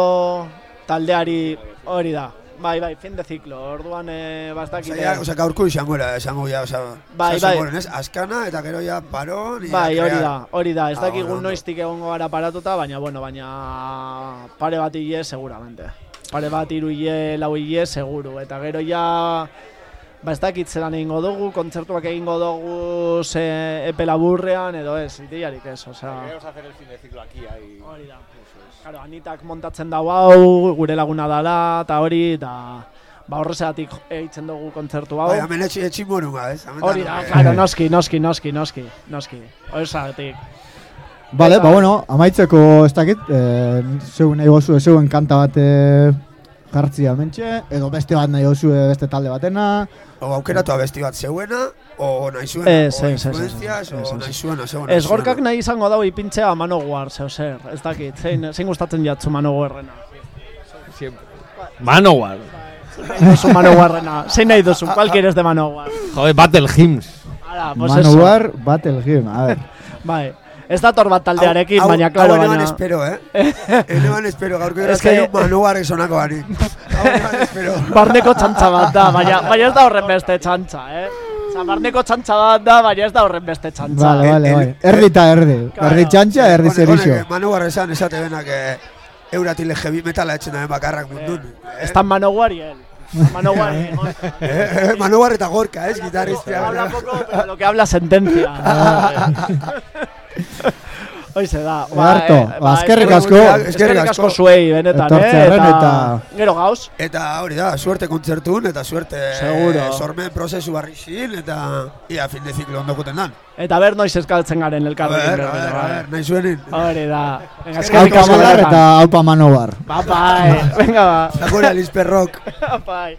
Speaker 13: taldeari hori da. Bai, bai, fin de ciclo, orduan e, bastakite...
Speaker 2: Osa, gaurko izango era, esango ya, osa...
Speaker 13: Bai, bai.
Speaker 2: Askana eta gero ya paron...
Speaker 13: Bai, hori da, hori da, ez dakigun noiztik egongo gara paratuta, baina, bueno, baina pare bat hile seguramente. Pare bat hiru hile, lau hile seguru, eta gero ja... ba ez dakit zelan egingo dugu, kontzertuak egingo dugu ze epe laburrean edo ez, ideiarik ez, osea.
Speaker 7: Queremos hacer el fin de ciclo aquí, ahí.
Speaker 13: Hori da. Claro, Anitak montatzen dau hau, gure laguna dala, eta hori, eta ba horrezatik eitzen dugu kontzertu hau.
Speaker 2: Bai, hemen etxi, etxi morunga, ez?
Speaker 13: Hori da, claro, noski, noski, noski, noski, noski. Horrezatik.
Speaker 1: Bale, ba bueno, amaitzeko ez dakit, eh, zeuen nahi gozu, zeuen kanta bat eh, jartzia mentxe, edo beste bat nahi gozu beste talde batena.
Speaker 2: O aukeratu abesti bat zeuena, o nahi zuena,
Speaker 13: Ez,
Speaker 2: o
Speaker 13: ez, ez, ez,
Speaker 2: influencias,
Speaker 13: ez, ez,
Speaker 2: o nahi
Speaker 13: ez.
Speaker 2: zuena, zeu
Speaker 13: Ez gorkak nahi izango dau ipintzea Manowar, zeo zer, ez dakit, zein, zein gustatzen jatzu Manowarrena.
Speaker 9: Siempre.
Speaker 8: Manowar.
Speaker 13: Zein nahi duzu Manowarrena, zein nahi duzu, ¿cuál quieres de Manowar?
Speaker 8: Joder, Battle Hymns.
Speaker 13: Ara, pues
Speaker 1: Manowar Battle Hymn, a ver.
Speaker 13: Bai, ez dator bat taldearekin,
Speaker 2: Hau-
Speaker 13: baina,
Speaker 2: hau-
Speaker 13: klaro,
Speaker 2: hau
Speaker 13: baina...
Speaker 2: eneban espero, eh? Eneban espero, gaurko
Speaker 13: Es
Speaker 2: irratzaio
Speaker 13: que-
Speaker 2: Manowar esonako bani. Hau eneban espero.
Speaker 13: Barneko txantxa bat da, baina, baina ez da horren beste txantxa, eh? Osa, barneko txantxa bat da, baina ez da horren beste txantxa.
Speaker 1: Vale, vale, vale. Erdi eta erdi. Erdi txantxa, erdi zerixo.
Speaker 2: Manowar esan esate benak eh, euratile heavy metala etxen daben bakarrak mundun.
Speaker 13: Ez tan Manowar y él. Manowar y
Speaker 2: Eh, eh, Manowar eta Gorka, ez, gitarristia.
Speaker 13: Habla poco, pero lo que habla sentencia. Hoize da.
Speaker 1: Oarto, ba, eskerrik asko.
Speaker 13: Eskerrik asko zuei, benetan, eh?
Speaker 1: Etortzearen
Speaker 13: Eta,
Speaker 1: eta-
Speaker 13: gero gauz.
Speaker 2: Eta hori da, suerte kontzertun, eta suerte
Speaker 13: Seguro.
Speaker 2: sormen prozesu barri xin, eta ia fin de ziklo ondo juten dan.
Speaker 13: Eta ber noiz eskaltzen garen
Speaker 2: A
Speaker 13: elkarrekin.
Speaker 2: ber, a ber, a ber, nahi zuenin.
Speaker 13: Hori da. Venga, eskerrik
Speaker 1: Aupa
Speaker 13: asko
Speaker 1: Manowar
Speaker 13: benetan.
Speaker 1: eta Aupa Manowar.
Speaker 13: Ba, bai. Venga, ba.
Speaker 2: Zagora Alice Perrock.
Speaker 13: Bai.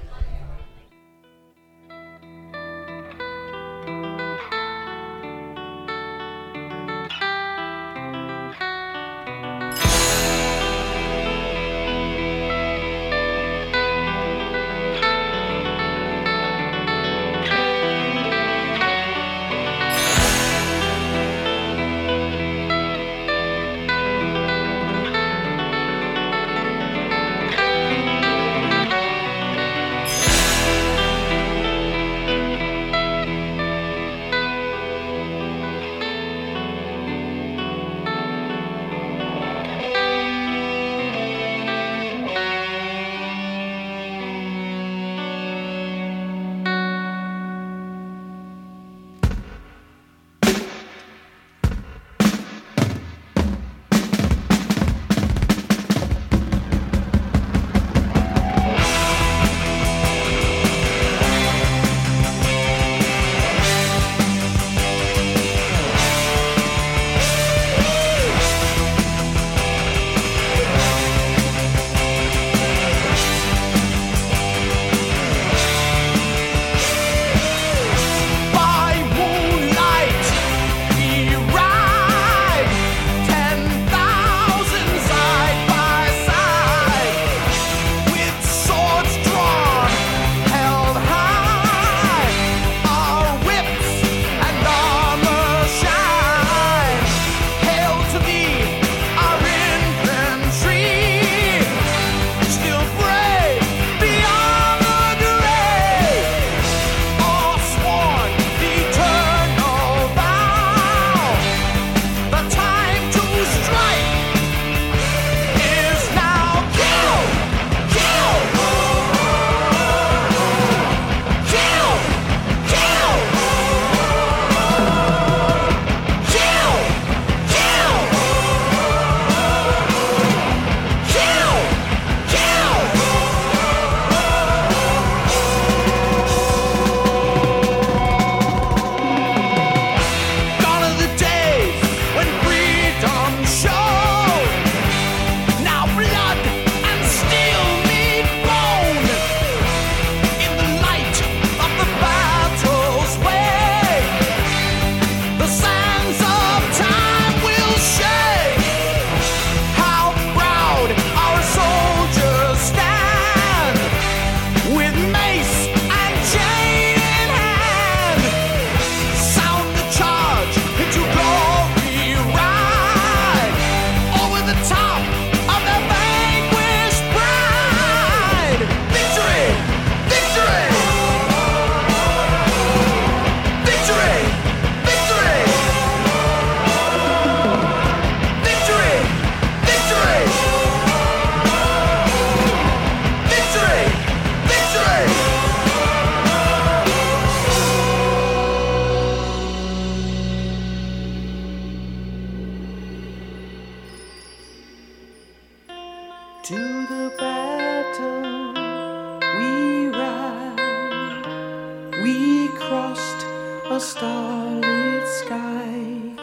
Speaker 5: starlit sky.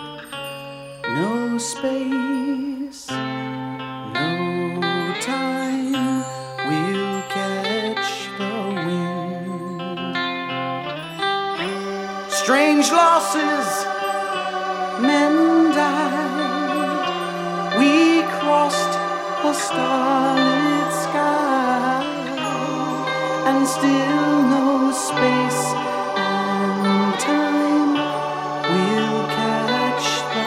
Speaker 5: No space, no time, we'll catch the wind. Strange losses, men died. We crossed a starlit sky, and still no space and time, we'll catch the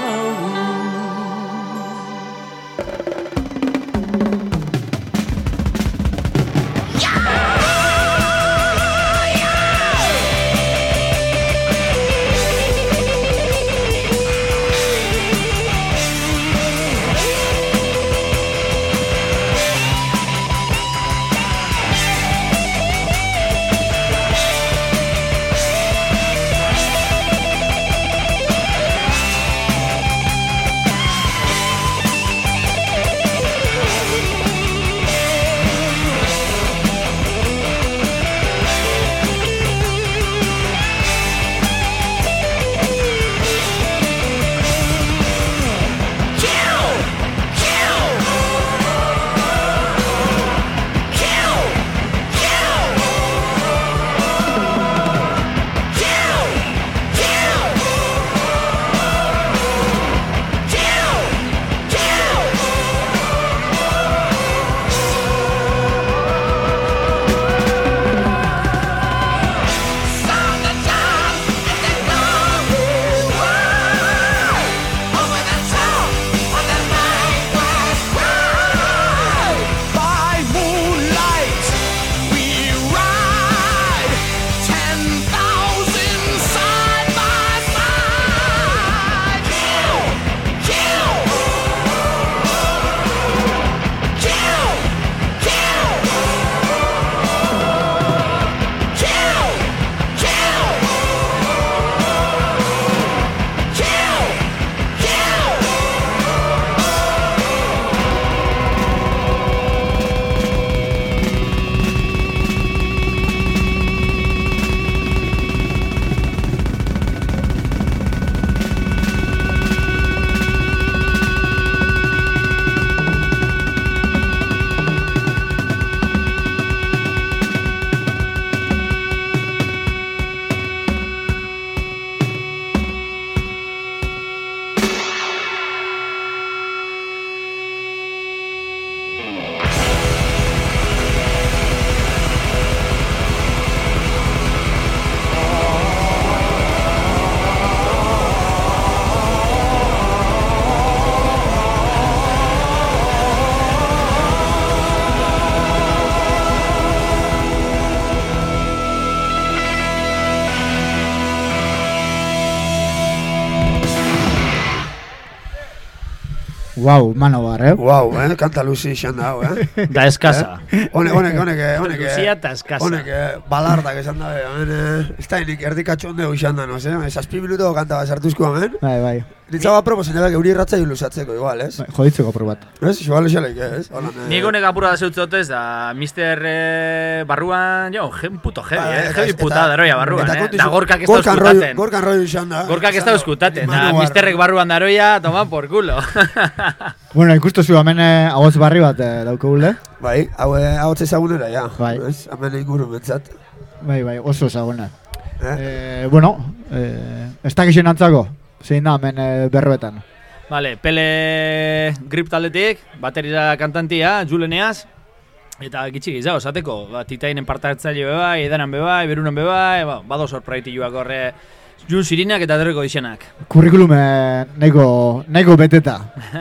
Speaker 1: Wow, mano bar, eh?
Speaker 2: Wow, eh? Kanta luzi izan da, eh?
Speaker 13: Da eskasa.
Speaker 2: Eh? Honek, honek, honek, honek...
Speaker 13: Luzia eta eskasa.
Speaker 2: Honek, balardak izan da, hemen... Ez da, nik erdikatxo ondego izan da, no, ze? Zazpi minuto kanta bat sartuzko hemen.
Speaker 1: Bai, bai.
Speaker 2: Nitzaba proposen da, geuri irratza ilusatzeko, igual, ez?
Speaker 1: Bai, joditzeko probat.
Speaker 2: Ez, igual esalek, ez?
Speaker 14: Nik honek apura da zeutzotez, da mister eh, barruan, jo, gen puto heavy, eh? Heavy puta daroia barruan, eh? Da gorkak ez da euskutaten.
Speaker 2: Gorkan roi izan da.
Speaker 14: Gorkak ez da euskutaten, da misterrek barruan daroia, toma por culo.
Speaker 1: Bueno, ikustu zu, hemen hauaz barri bat daukagule.
Speaker 2: Bai, hau hauaz ezagunera, ja.
Speaker 1: Bai.
Speaker 2: Hemen inguru bentsat.
Speaker 1: Bai, bai, oso ezaguna. Eh, bueno, eh, ez dakixen antzako, zein da hemen berroetan.
Speaker 14: Vale, Pele Grip taldetik, baterira kantantia, Juleneaz, eta gitxik izau, esateko, ba, Titainen partartzaile bebai, Edanan bebai, Berunan bebai, ba, bado sorpraitioak horre, Jun Sirinak eta derreko izenak.
Speaker 1: Kurrikulume nahiko, nahiko beteta.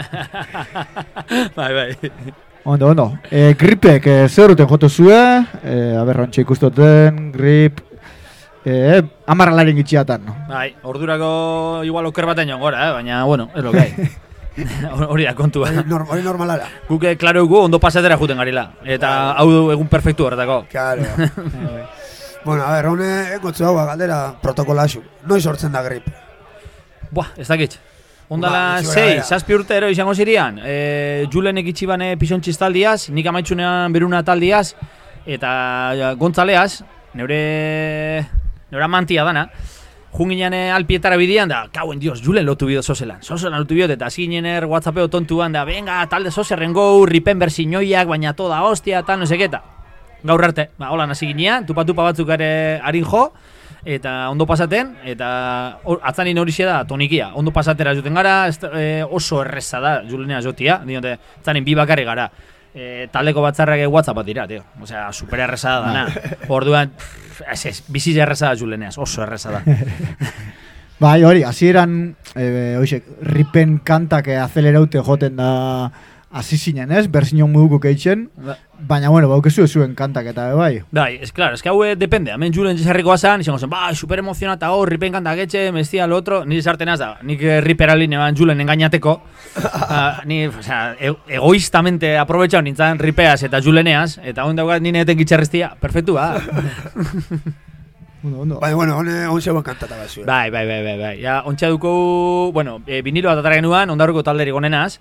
Speaker 14: Bai, bai.
Speaker 1: Ondo, ondo. E, gripek e, zer duten joto zue, e, aberrantxe ikustoten, grip, e, amarralaren gitxiatan.
Speaker 14: Bai, ordurako igual oker baten joan gora, eh? Baina, bueno, ez lo gai. Hori da kontua.
Speaker 2: Hori normalara.
Speaker 14: Guke, klaro egu, ondo pasatera juten garila. Eta hau du egun perfektu horretako.
Speaker 2: Claro. Bueno, a ver, hone egotzu hau galdera protokolaxu. Noiz sortzen da grip?
Speaker 14: Buah, ez dakit. Ondala sei, zazpi urtero izango zirian. E, Julenek itxibane pisontxistaldiaz, nik amaitzunean Beruna taldiaz, eta ja, Gontzaleaz, neure, neure amantia dana. Junginen alpietara bidean da, kauen dios, Julen lotu bideo sozelan. Sozelan lotu bideo, eta ziginen whatsappeo tontuan da, venga, talde sozerren gau, ripen berzinoiak, baina toda hostia, tal, no seketa. Gaur arte, ba, hola nasi ginean, tupa-tupa batzuk ere harin jo, eta ondo pasaten, eta or, atzanin hori da tonikia. Ondo pasatera juten gara, ez, e, oso erreza da Julenea jotia, diote, atzanin bi bakarri gara. E, taldeko batzarrak WhatsApp bat dira, tío. Osea, super erreza da dana. Orduan, ez ez, bizi erreza da Juleneaz, oso erreza da.
Speaker 1: Bai, hori, hasieran eh, oixek, ripen kantak azeleraute joten da hasi zinen, ez? Berzinon moduko keitzen, baina, bueno, baukezu zuen kantak eta bai.
Speaker 14: Bai, ez claro, ez que hau depende. Hemen Julen jesarrikoa zan, izango zen, bai, super emozionata hor, ripen kantak etxe, mestia, lo otro, nire sartenaz da, nik ripera linean Julen engainateko, uh, ni, o sea, e egoistamente aprobetxau nintzen ripeaz eta Juleneaz, eta hon daugat nire eten gitxarreztia, perfectu, ba.
Speaker 1: Ondo, ondo.
Speaker 2: Bai, bueno, hone on zegoen kantata bat zuen.
Speaker 14: Bai, bai, bai, bai, bai. Ja, ontsa duko, bueno, e, vinilo bat atara genuan, ondarruko talderi gonenaz,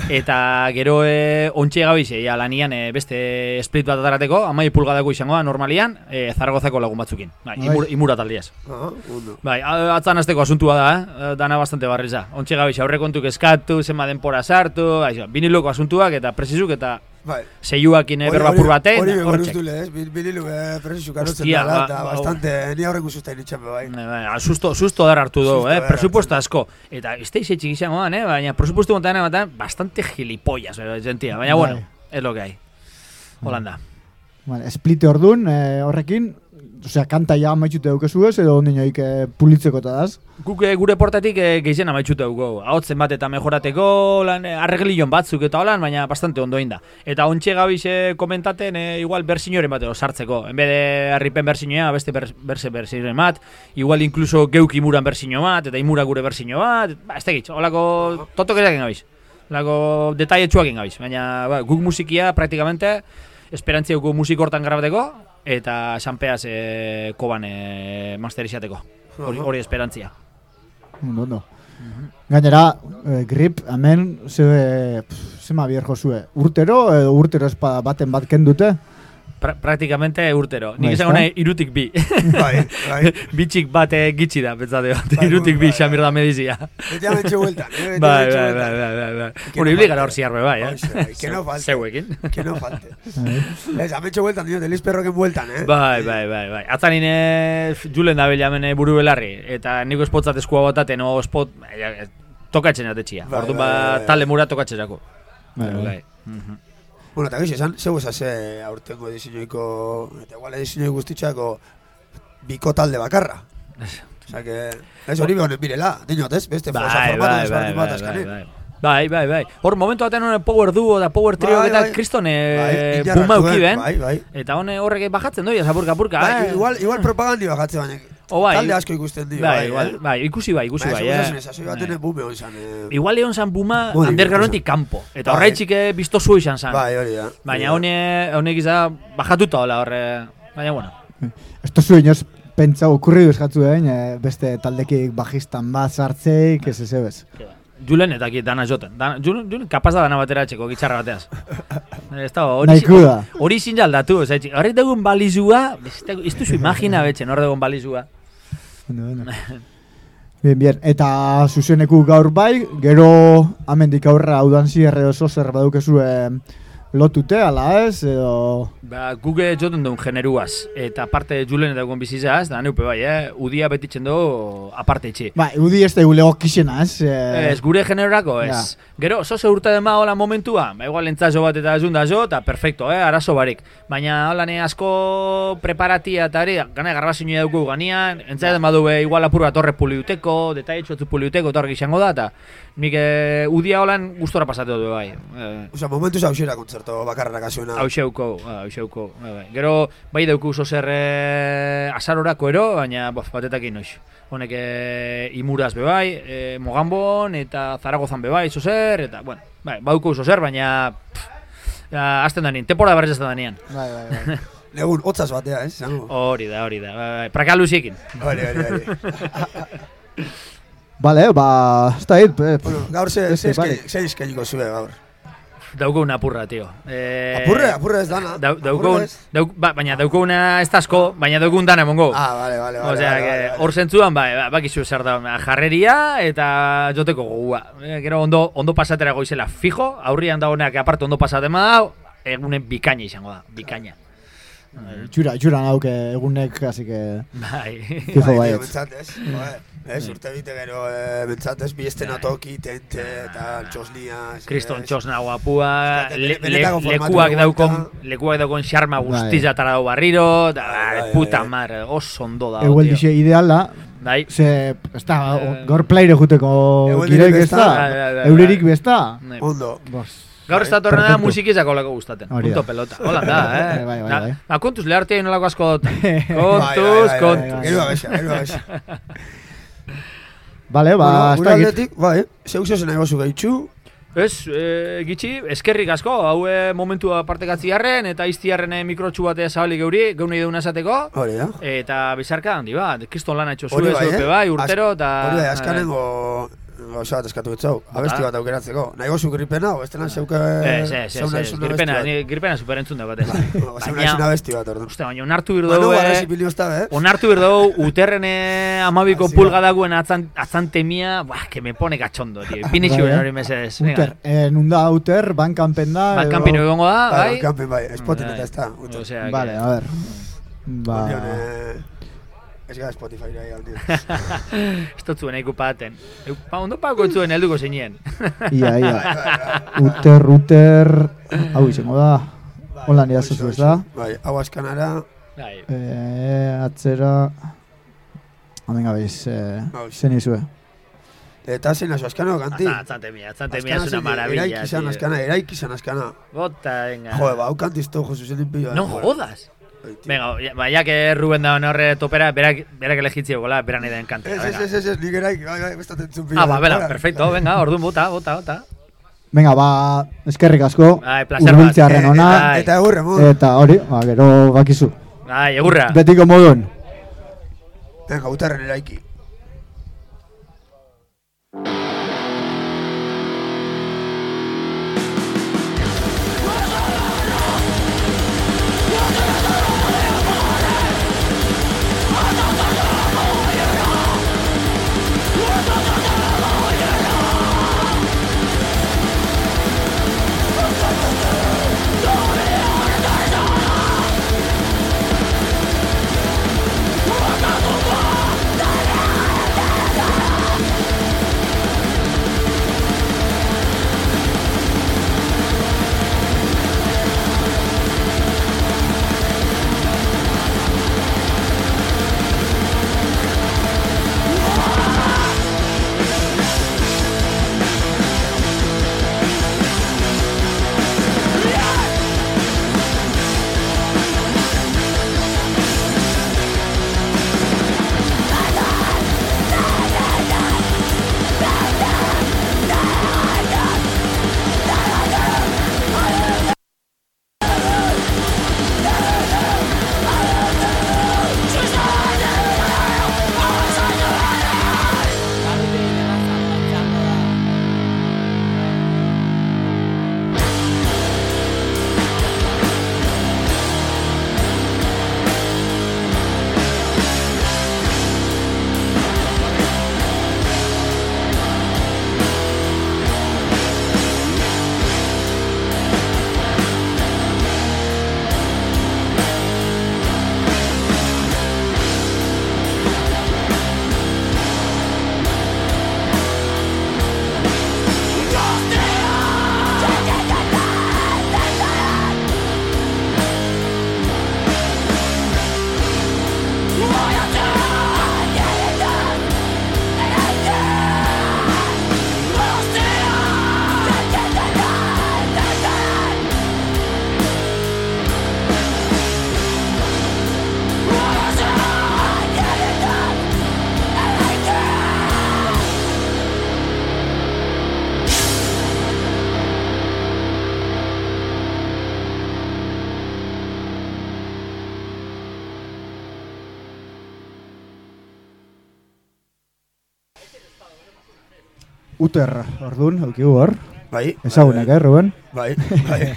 Speaker 14: eta gero e, ontsa gabize, ja, lanian e, beste split bat atarateko, amai pulgadako izangoa, normalian, e, Zaragozako lagun batzukin. Bai, imur, imura taldiaz.
Speaker 2: Ah, ondo.
Speaker 14: Bai, atzan azteko asuntua da, eh? Dana bastante barriza. Ontsa gabize, aurrekontuk eskatu, zenba denpora sartu, bai, viniloko asuntuak eta presizuk eta
Speaker 2: bai.
Speaker 14: Seiuakin berbapur baten,
Speaker 2: hori
Speaker 14: hortxek.
Speaker 2: hori ez, binilu presizuk arotzen dela, eta bastante, ni aurreko susta initxan bai.
Speaker 14: Susto, susto dar hartu dugu, eh? Presupuesto asko. Eta ez teiz etxik izango eh? Baina presupuesto montan ematen bastante gilipollas, gentia. Baina bueno, es lo que hay. Holanda.
Speaker 1: Bueno, split ordun, eh, horrekin, osea, kanta ja amaitxute daukezu ez, edo ondinoik eh, pulitzeko eta daz?
Speaker 14: Guk eh, gure portatik eh, gehien amaitxute dugu. Ahotzen bat eta mejorateko, lan, eh, arreglion batzuk eta holan, baina bastante ondo da. Eta ontxe gabiz eh, komentaten, eh, igual berzinoren bat edo sartzeko. En de arripen berzinoa, beste ber, berze berzinoren bat, igual incluso geuk imuran berzino bat, eta imura gure berzino bat, ba, ez tegitz, holako totok eraken gabiz. Holako detaietxuak gabiz, baina ba, guk musikia praktikamente, esperantzia dugu musik hortan grabateko, eta Sanpeaz e, koban e, masterizateko. Hori, hori esperantzia.
Speaker 1: Ondo, ondo. Gainera, eh, grip, hemen, ze, zema bierjo zue, urtero edo urtero espada baten bat kendute?
Speaker 14: Pra, praktikamente urtero. Nik izango nahi irutik bi.
Speaker 2: Bai, bai.
Speaker 14: Bitxik bat gitxi da, pentsate bat. Irutik bi, xamir da medizia.
Speaker 2: Beti amentxe bueltan.
Speaker 14: Bai, bai, bai, bai, bai. Hori hibli gara hor ziarbe bai, eh?
Speaker 2: Que no falte.
Speaker 14: Zeuekin.
Speaker 2: Que no falte. Ez, amentxe bueltan, nio, deliz perroken bueltan, eh?
Speaker 14: Bai, bai, bai, bai. Atzan nine Julen da bela buru belarri. Eta niko espotzat eskua botaten, o spot, tokatzen jatetxia. Orduan ba, talde mura tokatzen jako.
Speaker 1: Bai, bai.
Speaker 2: Bueno, eta gaiz esan, zeu esase aurtengo edizioiko, eta igual edizioi guztitxako biko talde bakarra. Osa que, ez hori behonen birela, dinot ez, beste formato desbardin bat azkanen.
Speaker 14: Bai, bai, bai. Hor momentu batean honen power duo da power trio eta kristone buma eukiben. Eta hone horrek bajatzen doia, zapurka-purka.
Speaker 2: Igual propagandi bajatzen baina.
Speaker 14: O bai,
Speaker 2: talde asko ikusten dio,
Speaker 14: bai, bai, bai, ikusi bai, ikusi bai, eh.
Speaker 2: Sasoi baten bume hon zan.
Speaker 14: Igual egon zan buma undergroundetik kanpo. Eta horreitxik biztozu izan zan.
Speaker 2: Bai, hori da.
Speaker 14: Baina honek izan bajatuta hola horre, baina bueno.
Speaker 1: Esto zu inoz pentsa okurridu eskatzu egin, beste taldekik bajistan bat sartzeik, ez ez ebez.
Speaker 14: Julen eta dana joten. Julen, Julen kapaz da dana batera etxeko, gitxarra bateaz. Hori zin jaldatu, horrek dagoen balizua, ez duzu imagina betxen horrek dagoen balizua.
Speaker 1: Bien, bien. Eta zuzeneku gaur bai, gero amendik aurra haudan zierre oso zer badukezu lotute, ala ez, edo...
Speaker 14: Ba, guge joten duen generuaz, eta aparte Julen eta egon bizizaz, da neupe bai, eh? Udia betitzen du aparte itxi.
Speaker 1: Ba, udi ez da gulego kixena, ez?
Speaker 14: Ez, gure generorako, ez. Ja. Gero, zoze urte den ba hola momentua, ba, igual entzazo bat eta junda jo, eta perfecto, eh? Arazo barik. Baina, hola, ne asko preparatia eta hori, gana garbazioa dugu ganian, entzatzen badu be, igual apur bat horre puliuteko, detaietxo batzu puliuteko, eta horrek izango da, eta nik eh, udia holan gustora pasatu du bai. Eh.
Speaker 2: Osa, momentuz hauxera kontzerto bakarra kasuena.
Speaker 14: Hauxeuko, hauxeuko, bai, bai. Gero, bai dauku oso zer eh, azarorako ero, baina bof, batetakin noiz. Honek eh, imuraz bebai, eh, Mogambon eta Zaragozan bebai, oso zer, eta, bueno, bai, bauko oso zer, baina azten da nien, temporada berrez azten da nien.
Speaker 1: Bai, bai, bai.
Speaker 2: Legun, hotzaz batea, ez? Eh,
Speaker 14: hori da, hori da, bai, bai, prakaluziekin.
Speaker 2: Hori, hori, hori.
Speaker 1: Bale, ba, ez da hit.
Speaker 2: Bueno, gaur ze izkeniko zube, gaur.
Speaker 14: Dauko una apurra, tio. Eh,
Speaker 2: apurre, apurre ez dana.
Speaker 14: Dau, dauko un, dauk, ba, baina dauko una ez asko, baina dauko un dana emongo.
Speaker 2: Ah, vale, vale, vale.
Speaker 14: Osea,
Speaker 2: vale,
Speaker 14: que
Speaker 2: vale, vale.
Speaker 14: hor zentzuan, ba, bakizu zer da, jarreria eta joteko gogua. Eh, gero ondo, ondo pasatera goizela fijo, aurrian dagoenak aparte ondo pasatema da, egunen bikaina izango da, bikaina.
Speaker 1: Txura, txura nauke egunek, así que...
Speaker 14: Bai.
Speaker 1: Fijo
Speaker 2: bai,
Speaker 1: baiet.
Speaker 2: bentsatez, ez, urte bite gero, eh, bentsatez, bi estena toki, tente, eta txosnia...
Speaker 14: Kriston txosna guapua,
Speaker 2: Eskate,
Speaker 14: le, le,
Speaker 2: benetako formatu
Speaker 14: lekuak
Speaker 2: dugu
Speaker 14: daukon,
Speaker 2: eta-
Speaker 14: lekuak daukon xarma
Speaker 1: Bai.
Speaker 14: guztizatara dau barriro, da,
Speaker 2: bai,
Speaker 14: puta
Speaker 2: bai.
Speaker 14: mar, oso ondo da.
Speaker 1: Eguel dixe ideala,
Speaker 14: Bai.
Speaker 1: ze, ez da, gaur plaire juteko
Speaker 2: Egueldirik
Speaker 1: gireik ez
Speaker 2: besta.
Speaker 1: da,
Speaker 14: Bai, bai, bai,
Speaker 1: eurerik
Speaker 14: bai.
Speaker 1: besta.
Speaker 14: Bai.
Speaker 2: Ondo.
Speaker 1: Bos.
Speaker 14: Gaur ez da torrena da
Speaker 1: perfecto.
Speaker 14: musikizako lako gustaten.
Speaker 1: Hori da.
Speaker 14: Punto pelota. Hola da, eh?
Speaker 1: Bai, bai, bai,
Speaker 14: Na-
Speaker 1: bai.
Speaker 14: Ba, kontuz lehartia nolako asko dota.
Speaker 2: Bai,
Speaker 14: Kontuz,
Speaker 2: bai, bai,
Speaker 14: kontuz.
Speaker 2: bai. Gero abesa, gero abesa.
Speaker 1: Bale, ba,
Speaker 2: Bueno,
Speaker 1: ez
Speaker 2: gure
Speaker 1: dakit.
Speaker 2: aldetik, bai, zeu zozen nahi bazu gehitxu.
Speaker 14: Ez, e, gitxi, eskerrik asko, haue momentua partekatziarren, eta iztiarren mikrotxu batea zabalik geuri, geunei deuna esateko.
Speaker 2: Hori da.
Speaker 14: Eta bizarka handi bat, kriston lan etxo
Speaker 2: Hori
Speaker 14: zuen,
Speaker 2: bai,
Speaker 14: zuepe
Speaker 2: eh?
Speaker 14: bai, urtero, eta...
Speaker 2: Hori bai, azkanengo gauza bat eskatu betzau, abesti bat aukeratzeko. Nahi gozu gripena, o bestelan zeuke...
Speaker 14: Ez, ez, ez, ez, gripena, ni gripena superentzun da batez.
Speaker 2: Baina... Baina... abesti bat, orduan.
Speaker 14: Uste, baina onartu birdu
Speaker 2: Manu,
Speaker 14: eh,
Speaker 2: arresi pilio ez da, eh?
Speaker 14: onartu birdu uterren eh, amabiko pulga daguen atzan, atzantemia, buah, que me pone cachondo, tío. Pinixi
Speaker 1: Bai,
Speaker 14: beren
Speaker 1: eh?
Speaker 14: hori mesedez.
Speaker 1: Uter, eh, nunda Uter, bankanpen da.
Speaker 14: Bankanpin
Speaker 1: edo-
Speaker 14: egongo da, bai?
Speaker 2: Bankanpin bai, Spotin
Speaker 14: Bai.
Speaker 2: eta ez da. Uter.
Speaker 14: Osea, que-
Speaker 1: Vale, a ver. Ba...
Speaker 2: Ondion, eh... Ez gara Spotify rai aldion.
Speaker 14: Ez dut zuen eiku paten. Pa, ondo pako zuen helduko zinien.
Speaker 1: Ia, ia. Uter, Uter... Hau izango da. Hola nire azozu ez da.
Speaker 2: Bai, hau askanara...
Speaker 14: Bai.
Speaker 1: Eh, atzera... Hemen gabeiz, eh, zen izue.
Speaker 2: Eta zein aso askano kanti.
Speaker 14: Atzantemia, atzantemia es una maravilla,
Speaker 2: Eraiki izan
Speaker 14: tío.
Speaker 2: askana, eraiki izan askana.
Speaker 14: Bota, venga.
Speaker 2: Joder, ba, hau kantizto, Josu zen inpilloa.
Speaker 14: No jodas. Venga, ya- ba, ya que Ruben da horre topera, berak, berak elegitzi gola, beran den kanta.
Speaker 2: Ez, ez, ez, ez, ez, nik eraiki, bai, bai, bestaten zuen
Speaker 14: Ah, ba, bela, perfecto, venga, orduan bota, bota, bota.
Speaker 1: Venga, ba, eskerrik asko.
Speaker 14: Bai, placer bat.
Speaker 1: Hurbiltzearren ona.
Speaker 14: Bai.
Speaker 2: Eta egurre, modu.
Speaker 1: Eta hori, ba, gero bakizu.
Speaker 14: Bai, egurra.
Speaker 1: Betiko modun.
Speaker 2: Venga, utarren eraiki.
Speaker 1: Uter, orduan, aukigu hor.
Speaker 2: Bai.
Speaker 1: Ezagunak, eh, Ruben?
Speaker 2: Bai, bai.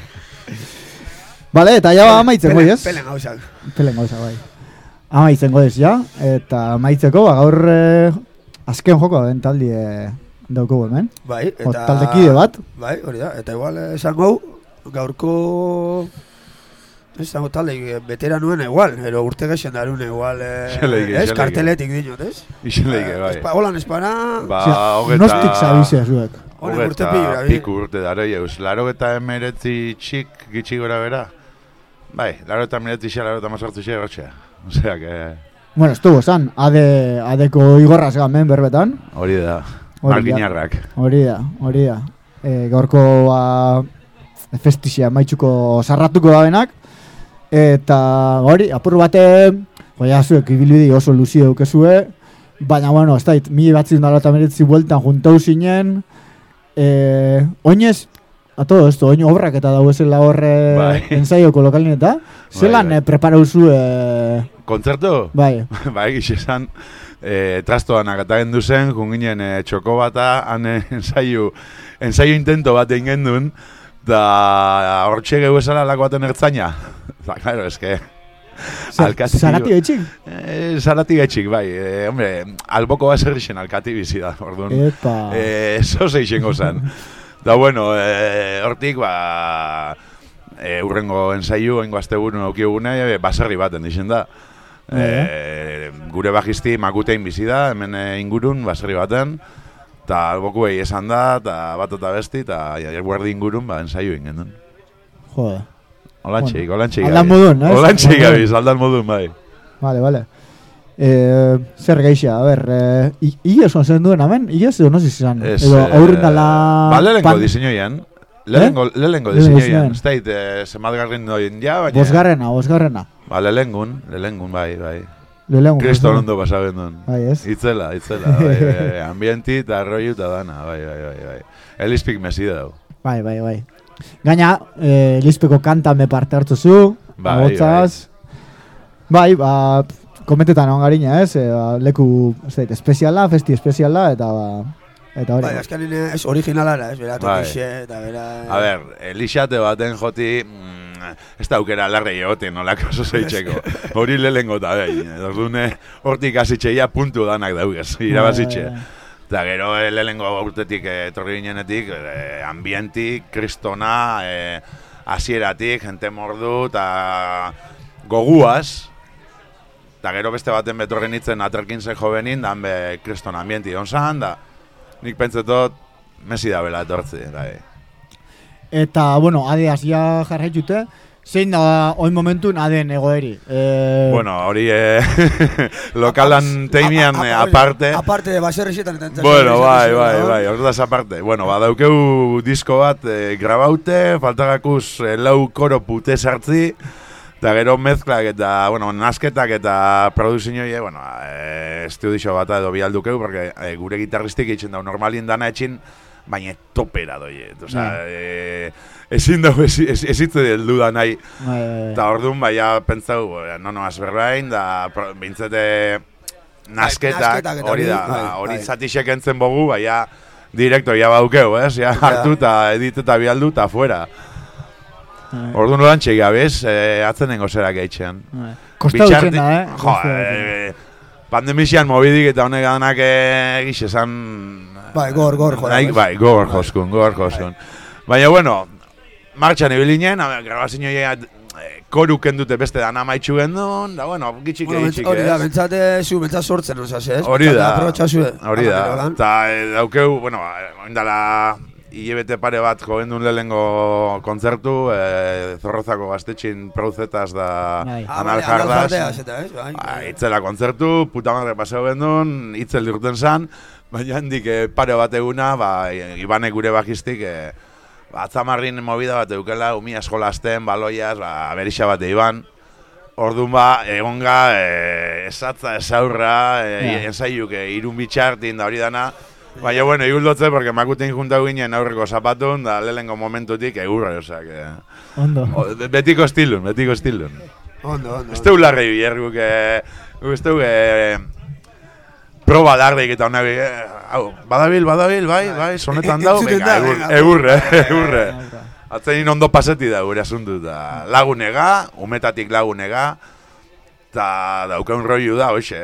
Speaker 1: Bale, eta ja amaitzen goi, ez?
Speaker 2: Pelen gauzak.
Speaker 1: Pelen gauzak, bai. Amaitzen goiz, ja. Eta amaitzeko, ba, gaur eh, azken joko den taldi eh, daukogu hemen.
Speaker 2: Bai, eta...
Speaker 1: Taldekide bat.
Speaker 2: Bai, hori da. Eta igual esango, gaurko... Ez dago talde, veteranuen igual, ero urte gexen darun igual, eh, ez, karteletik dinot, ez?
Speaker 15: Ixen leike, bai.
Speaker 2: Holan espana...
Speaker 15: Ba, hogeta...
Speaker 1: Nostik zabizea zuek.
Speaker 2: Hogeta
Speaker 15: piku urte dara eus. Laro eta emeretzi txik gitxi gora bera. Bai, laro eta emeretzi xe, laro eta mazortzi xe erotxea. Osea, que...
Speaker 1: Bueno, estuvo zan, ade, adeko igorraz gamen berbetan.
Speaker 15: Hori da, marginarrak.
Speaker 1: Hori da, hori da. E, gaurko, ba, festixia maitxuko sarratuko da benak. Eta hori, apur bate, joia zuek ibilbide oso luzio dukezue, baina, bueno, ez dait, mila batzun dara eta meretzi bueltan juntau zinen, e, oinez, a todo esto, oin obrak eta dauezela horre bai. Ensaioko lokalin eta, zelan bai, bai. Preparau zu... E...
Speaker 15: Kontzertu?
Speaker 1: Bai.
Speaker 15: Bai, gixesan, e, trastoanak eta gendu zen, junginen e, txoko bata, han ensaio, ensaio intento bat egin gendun, da hortxe gehu esala lako baten ertzaina. Ba, claro, es que...
Speaker 1: Zarati gaitxik?
Speaker 15: Eh, Zarati gaitxik, bai. Eh, hombre, alboko bat zerrixen alkati bizi da, orduan.
Speaker 1: Epa.
Speaker 15: Eh, eso seixen gozan. Da, bueno, eh, hortik, ba... Eh, urrengo ensaiu, oingo azte buru naukiogune, eh, baserri baten dixen da. Eh, gure bajisti makutein bizi da, hemen eh, ingurun, baserri baten. Eta albokuei esan da, eta bat eta besti, eta guardi ingurun, ba, ensaiu ingen duen.
Speaker 1: Jode.
Speaker 15: Olantxeik, bueno, olantxeik
Speaker 1: gabiz. Aldan modun, eh?
Speaker 15: Olantxeik gabiz, aldan modun, bai.
Speaker 1: Vale, vale. Eh, zer geixa, a ber, eh, ies onzen duen, amen? Ies edo noziz izan? Edo aurrin dala...
Speaker 15: Ba, lehenko diseñoian. Lehenko diseñoian. Ez dait, zemadgarrin doin ja, baina...
Speaker 1: Bosgarrena, bosgarrena.
Speaker 15: Ba, lehengun, lehengun, bai, bai.
Speaker 1: Lehengun.
Speaker 15: Kriston ondo pasaben duen.
Speaker 1: Bai, ez?
Speaker 15: Itzela, itzela, bai, bai. Ambienti eta arroiu eta dana, bai, bai, bai, bai. Elizpik mesida dau.
Speaker 1: Bai, bai, bai. Gaina, eh, Elizpeko kanta me parte hartu zu,
Speaker 15: bai,
Speaker 1: agotzaz. Bai, bai, ba, komentetan egon garina, ez? E, ba, leku, ez dait, espeziala, festi espeziala, eta ba... Eta hori.
Speaker 2: Bai, azkanin ez originalara, ez, bera, tokixe, eta bera...
Speaker 15: A ber, Elixate baten joti... Ez da aukera larrei egoten, nolako oso zeitzeko. Hori lehengo eta behin. Ordune, hortik asitxeia puntu danak daugez, irabazitxe. Eta gero lehengo urtetik etorri ginenetik, ambientik, kristona, hasieratik, jente mordu, eta goguaz. Eta gero beste baten betorri nintzen aterkintzen jo benin, dan be kriston ambienti onzan, da nik pentsetot mesi da bela etortzi.
Speaker 1: Eta, bueno, adeaz ja jarraitute, zein da oin momentun aden egoeri? E...
Speaker 15: Bueno, hori eh, lokalan teimian eh, aparte...
Speaker 2: Aparte de baserrixetan eta...
Speaker 15: Bueno, bai, bai, bai, horretaz aparte. Bueno, badaukeu disko bat eh, grabaute, faltagakuz eh, lau koro pute sartzi, eta gero mezklak eta, bueno, nasketak eta produzioie, bueno, eh, estudio bat edo bialdukeu, porque eh, gure gitarristik itxen dau normalien dana etxin, baina topera doiet, oza, yeah. e, ezin dago ezitze deldu da nahi, eta orduan baina pentsau, no noaz berbain, da bintzete nasketak, hori da, hori zatixek entzen bogu, baina direkto ja baukeu, ez, ja hartu eta edit eta bialdu eta fuera. Orduan nolan txek gabez, atzen dengo zerak eitxean.
Speaker 1: Kostau izena, eh?
Speaker 15: Jo, pandemizian mobidik eta honek adanak egiz esan...
Speaker 2: Bai, gor, gor, jora.
Speaker 15: Bai, gor, joskun, gor, joskun. Baina, bueno, martxan ibilinen, grabazio joia koru kendute beste dana maitxu gendun, da, bueno, gitxik egitxik, ez?
Speaker 2: Hori da, bentsate zu, bentsat sortzen, osaz, ez?
Speaker 15: Hori da, hori da. Eta daukeu, bueno, oindala hilebete pare bat jogendun lehengo kontzertu, Zorrozako gaztetxin Prauzetas da Analjardaz. Itzela kontzertu, puta madre paseo gendun, itzel dirten zan, baina handik pare bat eguna, Ibane gure bajistik, atzamarrin movida bat eukela, umi askolazten, baloiaz, berixa bat eiban. Orduan ba, egonga, esatza, esaurra, ensaiuk irun bitxartin da hori dana. Baina, bueno, iguldotze, porque makutein juntau ginen aurreko zapatun, da lehenko momentutik egurra, osak.
Speaker 1: Ondo.
Speaker 15: Betiko estilun, betiko estilun.
Speaker 2: Ondo, ondo.
Speaker 15: Ez teu larrei bierguk, ez teu proba lardik eta honak, eh, hau, badabil, badabil, bai, bai, sonetan dau, venga, egurre, egurre. Atzenin ondo paseti da gure asuntu, eta lagunega, umetatik lagunega, eta daukaun roiu da, hoxe,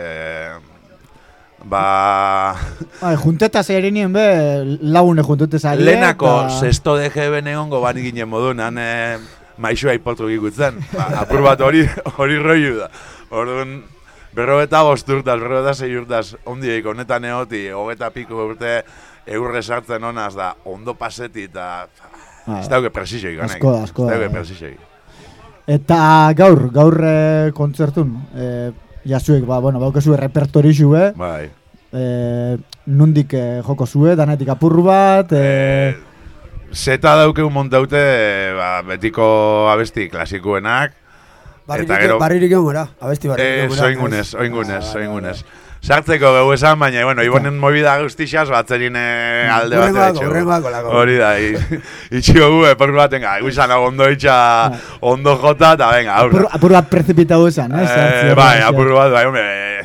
Speaker 15: ba...
Speaker 1: Bai, junteta zairenien be, lagune juntete zaire.
Speaker 15: Lehenako sesto de geben egongo bani ginen modunan, eh, maixua ipotru gikutzen, ba, apur bat hori, hori roiu da. Orduan, berrogeta bosturtaz, berrogeta zei urtaz, ondieik honetan eoti, hogeta piko urte eurre sartzen honaz da, ondo paseti eta... Ez dauke presizioik, ganek.
Speaker 1: Asko da, asko da.
Speaker 15: Ez dauke presizioik.
Speaker 1: Eta gaur, gaur eh, kontzertun, eh, jasuek, ba, bueno, baukezu repertori zue.
Speaker 15: Bai.
Speaker 1: Eh, nundik eh, joko zue, danetik apurru bat. Eh,
Speaker 15: Zeta daukeu montaute, ba, betiko abesti klasikuenak.
Speaker 2: Barririk egon gara, abesti barririk egon gara.
Speaker 15: Oingunez, oingunez, oingunez. Sartzeko gau esan, baina, bueno, ibonen movida guztixaz, batzerien alde bat edatxo.
Speaker 2: Urrengoako lako.
Speaker 15: Hori da, itxio gu, epor baten, gau izan ondo itxa, ondo jota, eta venga, aurra.
Speaker 1: Apur bat prezipitau esan, eh?
Speaker 15: Bai, apur bat, bai, hombre,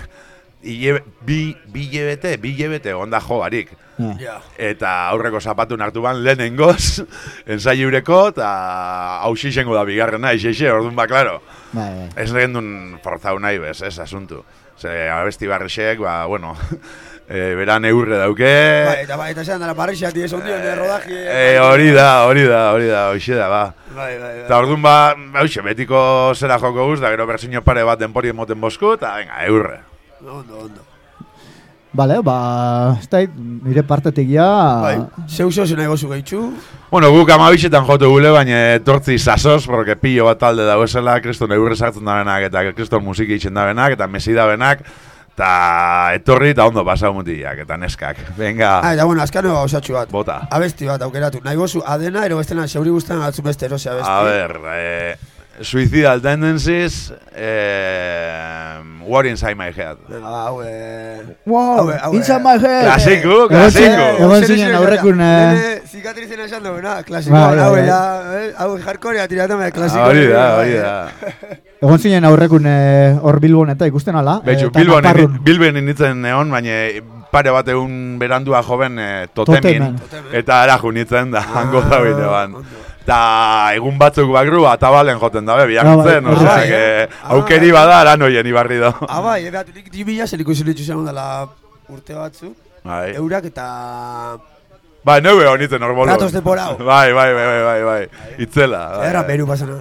Speaker 15: bi hilebete, bi hilebete onda jo barik. Eta aurreko zapatu hartu ban lehenengoz, ensai eureko, eta hausi zengo da bigarrena, ixe, orduan ba, klaro. Ez lehendun forzau nahi bez, ez asuntu. Ze abesti barrixek, ba, bueno, e, beran eurre dauke.
Speaker 2: Bai, eta bai, eta zean dara barrixak, diez ondio, nire rodaji.
Speaker 15: Hori da, hori da, hori da, hoxe da, ba.
Speaker 2: Bai, bai, bai.
Speaker 15: Eta orduan ba, hoxe, betiko zera joko guz, da gero berzinio pare bat denpori emoten bosku, eta venga, eurre.
Speaker 2: Ondo, ondo.
Speaker 1: Bale, ba, ez da, nire partetik ja...
Speaker 2: Bai, zeu zeu nahi gozu gehitxu.
Speaker 15: Bueno, guk amabixetan jote gule, baina tortzi sasoz, porque pillo bat talde dago esela, kriston eurre sartzen da benak, eta kriston musiki itxen da benak, eta mesi da benak, eta etorri eta ondo pasau mutiak, eta neskak. Venga.
Speaker 2: Ah, eta bueno, azkano osatxu bat.
Speaker 15: Bota.
Speaker 2: Abesti bat aukeratu. Nahi gozu adena, ero bestena, seuri guztan atzun beste erose abesti.
Speaker 15: A ver, eh... Suicidal Tendencies, eh, War Inside My Head.
Speaker 2: Hau, eh...
Speaker 1: Wow, Inside My Head.
Speaker 15: Klasiko, klasiko.
Speaker 1: Egon zinen aurrekun...
Speaker 2: Zikatrizena esan duena, klasiko. Hau, hardcorea tiratame, klasiko.
Speaker 15: Hori da, hori da.
Speaker 1: Egon zinen aurrekun hor Bilbon eta ikusten ala.
Speaker 15: Betxu, Bilbon nintzen neon, baina pare bat egun berandua joven totemin. Eta ara junitzen da, hango da binean. Eta egun batzuk bakru atabalen joten dabe, biartzen, osea, que aukeri bada aran oien ibarri do.
Speaker 2: Ah, bai, ebatu nik dibila zen ikusi litzu zen dela urte batzu, eurak eta...
Speaker 15: Bai, neue honitzen horbolu.
Speaker 2: Ratos de porao.
Speaker 15: Bai, bai, bai, bai, bai, bai, itzela.
Speaker 2: Erra beru pasana.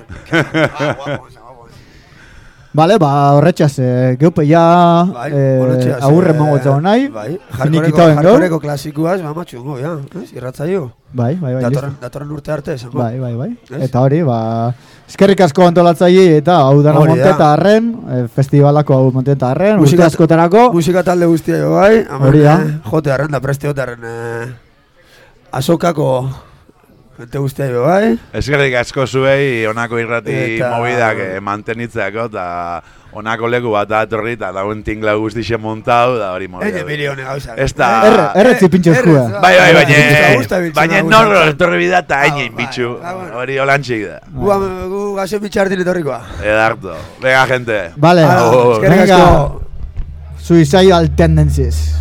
Speaker 1: Bale, ba, horretxaz, eh, geupe ja eh, agurren mongo etzago nahi.
Speaker 2: Bai, jarkoreko klasikuaz, ba, matxungo, ja, irratzaio.
Speaker 1: Bai, bai, bai,
Speaker 2: Datorren, datorren urte arte, esango.
Speaker 1: Bai, bai, bai. Eta hori, ba, eskerrik asko antolatzaile eta hau dana monteta harren, eh, festivalako hau monteta harren, urte askotarako.
Speaker 2: Musika talde guztia jo, bai.
Speaker 1: Hori da.
Speaker 2: Jote harren da, preste jote harren, eh, azokako... Gente guztia jo, bai?
Speaker 15: Eskerrik asko zuei, onako irrati eta... mobidak eh, mantenitzeako, eta onako leku bat atorri, eta dauen tingla guztixe montau, da hori mobi.
Speaker 2: Ene milione gauzak.
Speaker 15: Ez da...
Speaker 1: Erretzi pintxo eskua.
Speaker 15: Bai, bai, baina... Baina norro etorri bidata hainen bitxu. Hori holantxik da.
Speaker 2: Gu gazen bitxartin etorrikoa.
Speaker 15: Edarto. Venga, gente.
Speaker 1: Vale, venga. Suicidal Tendencies.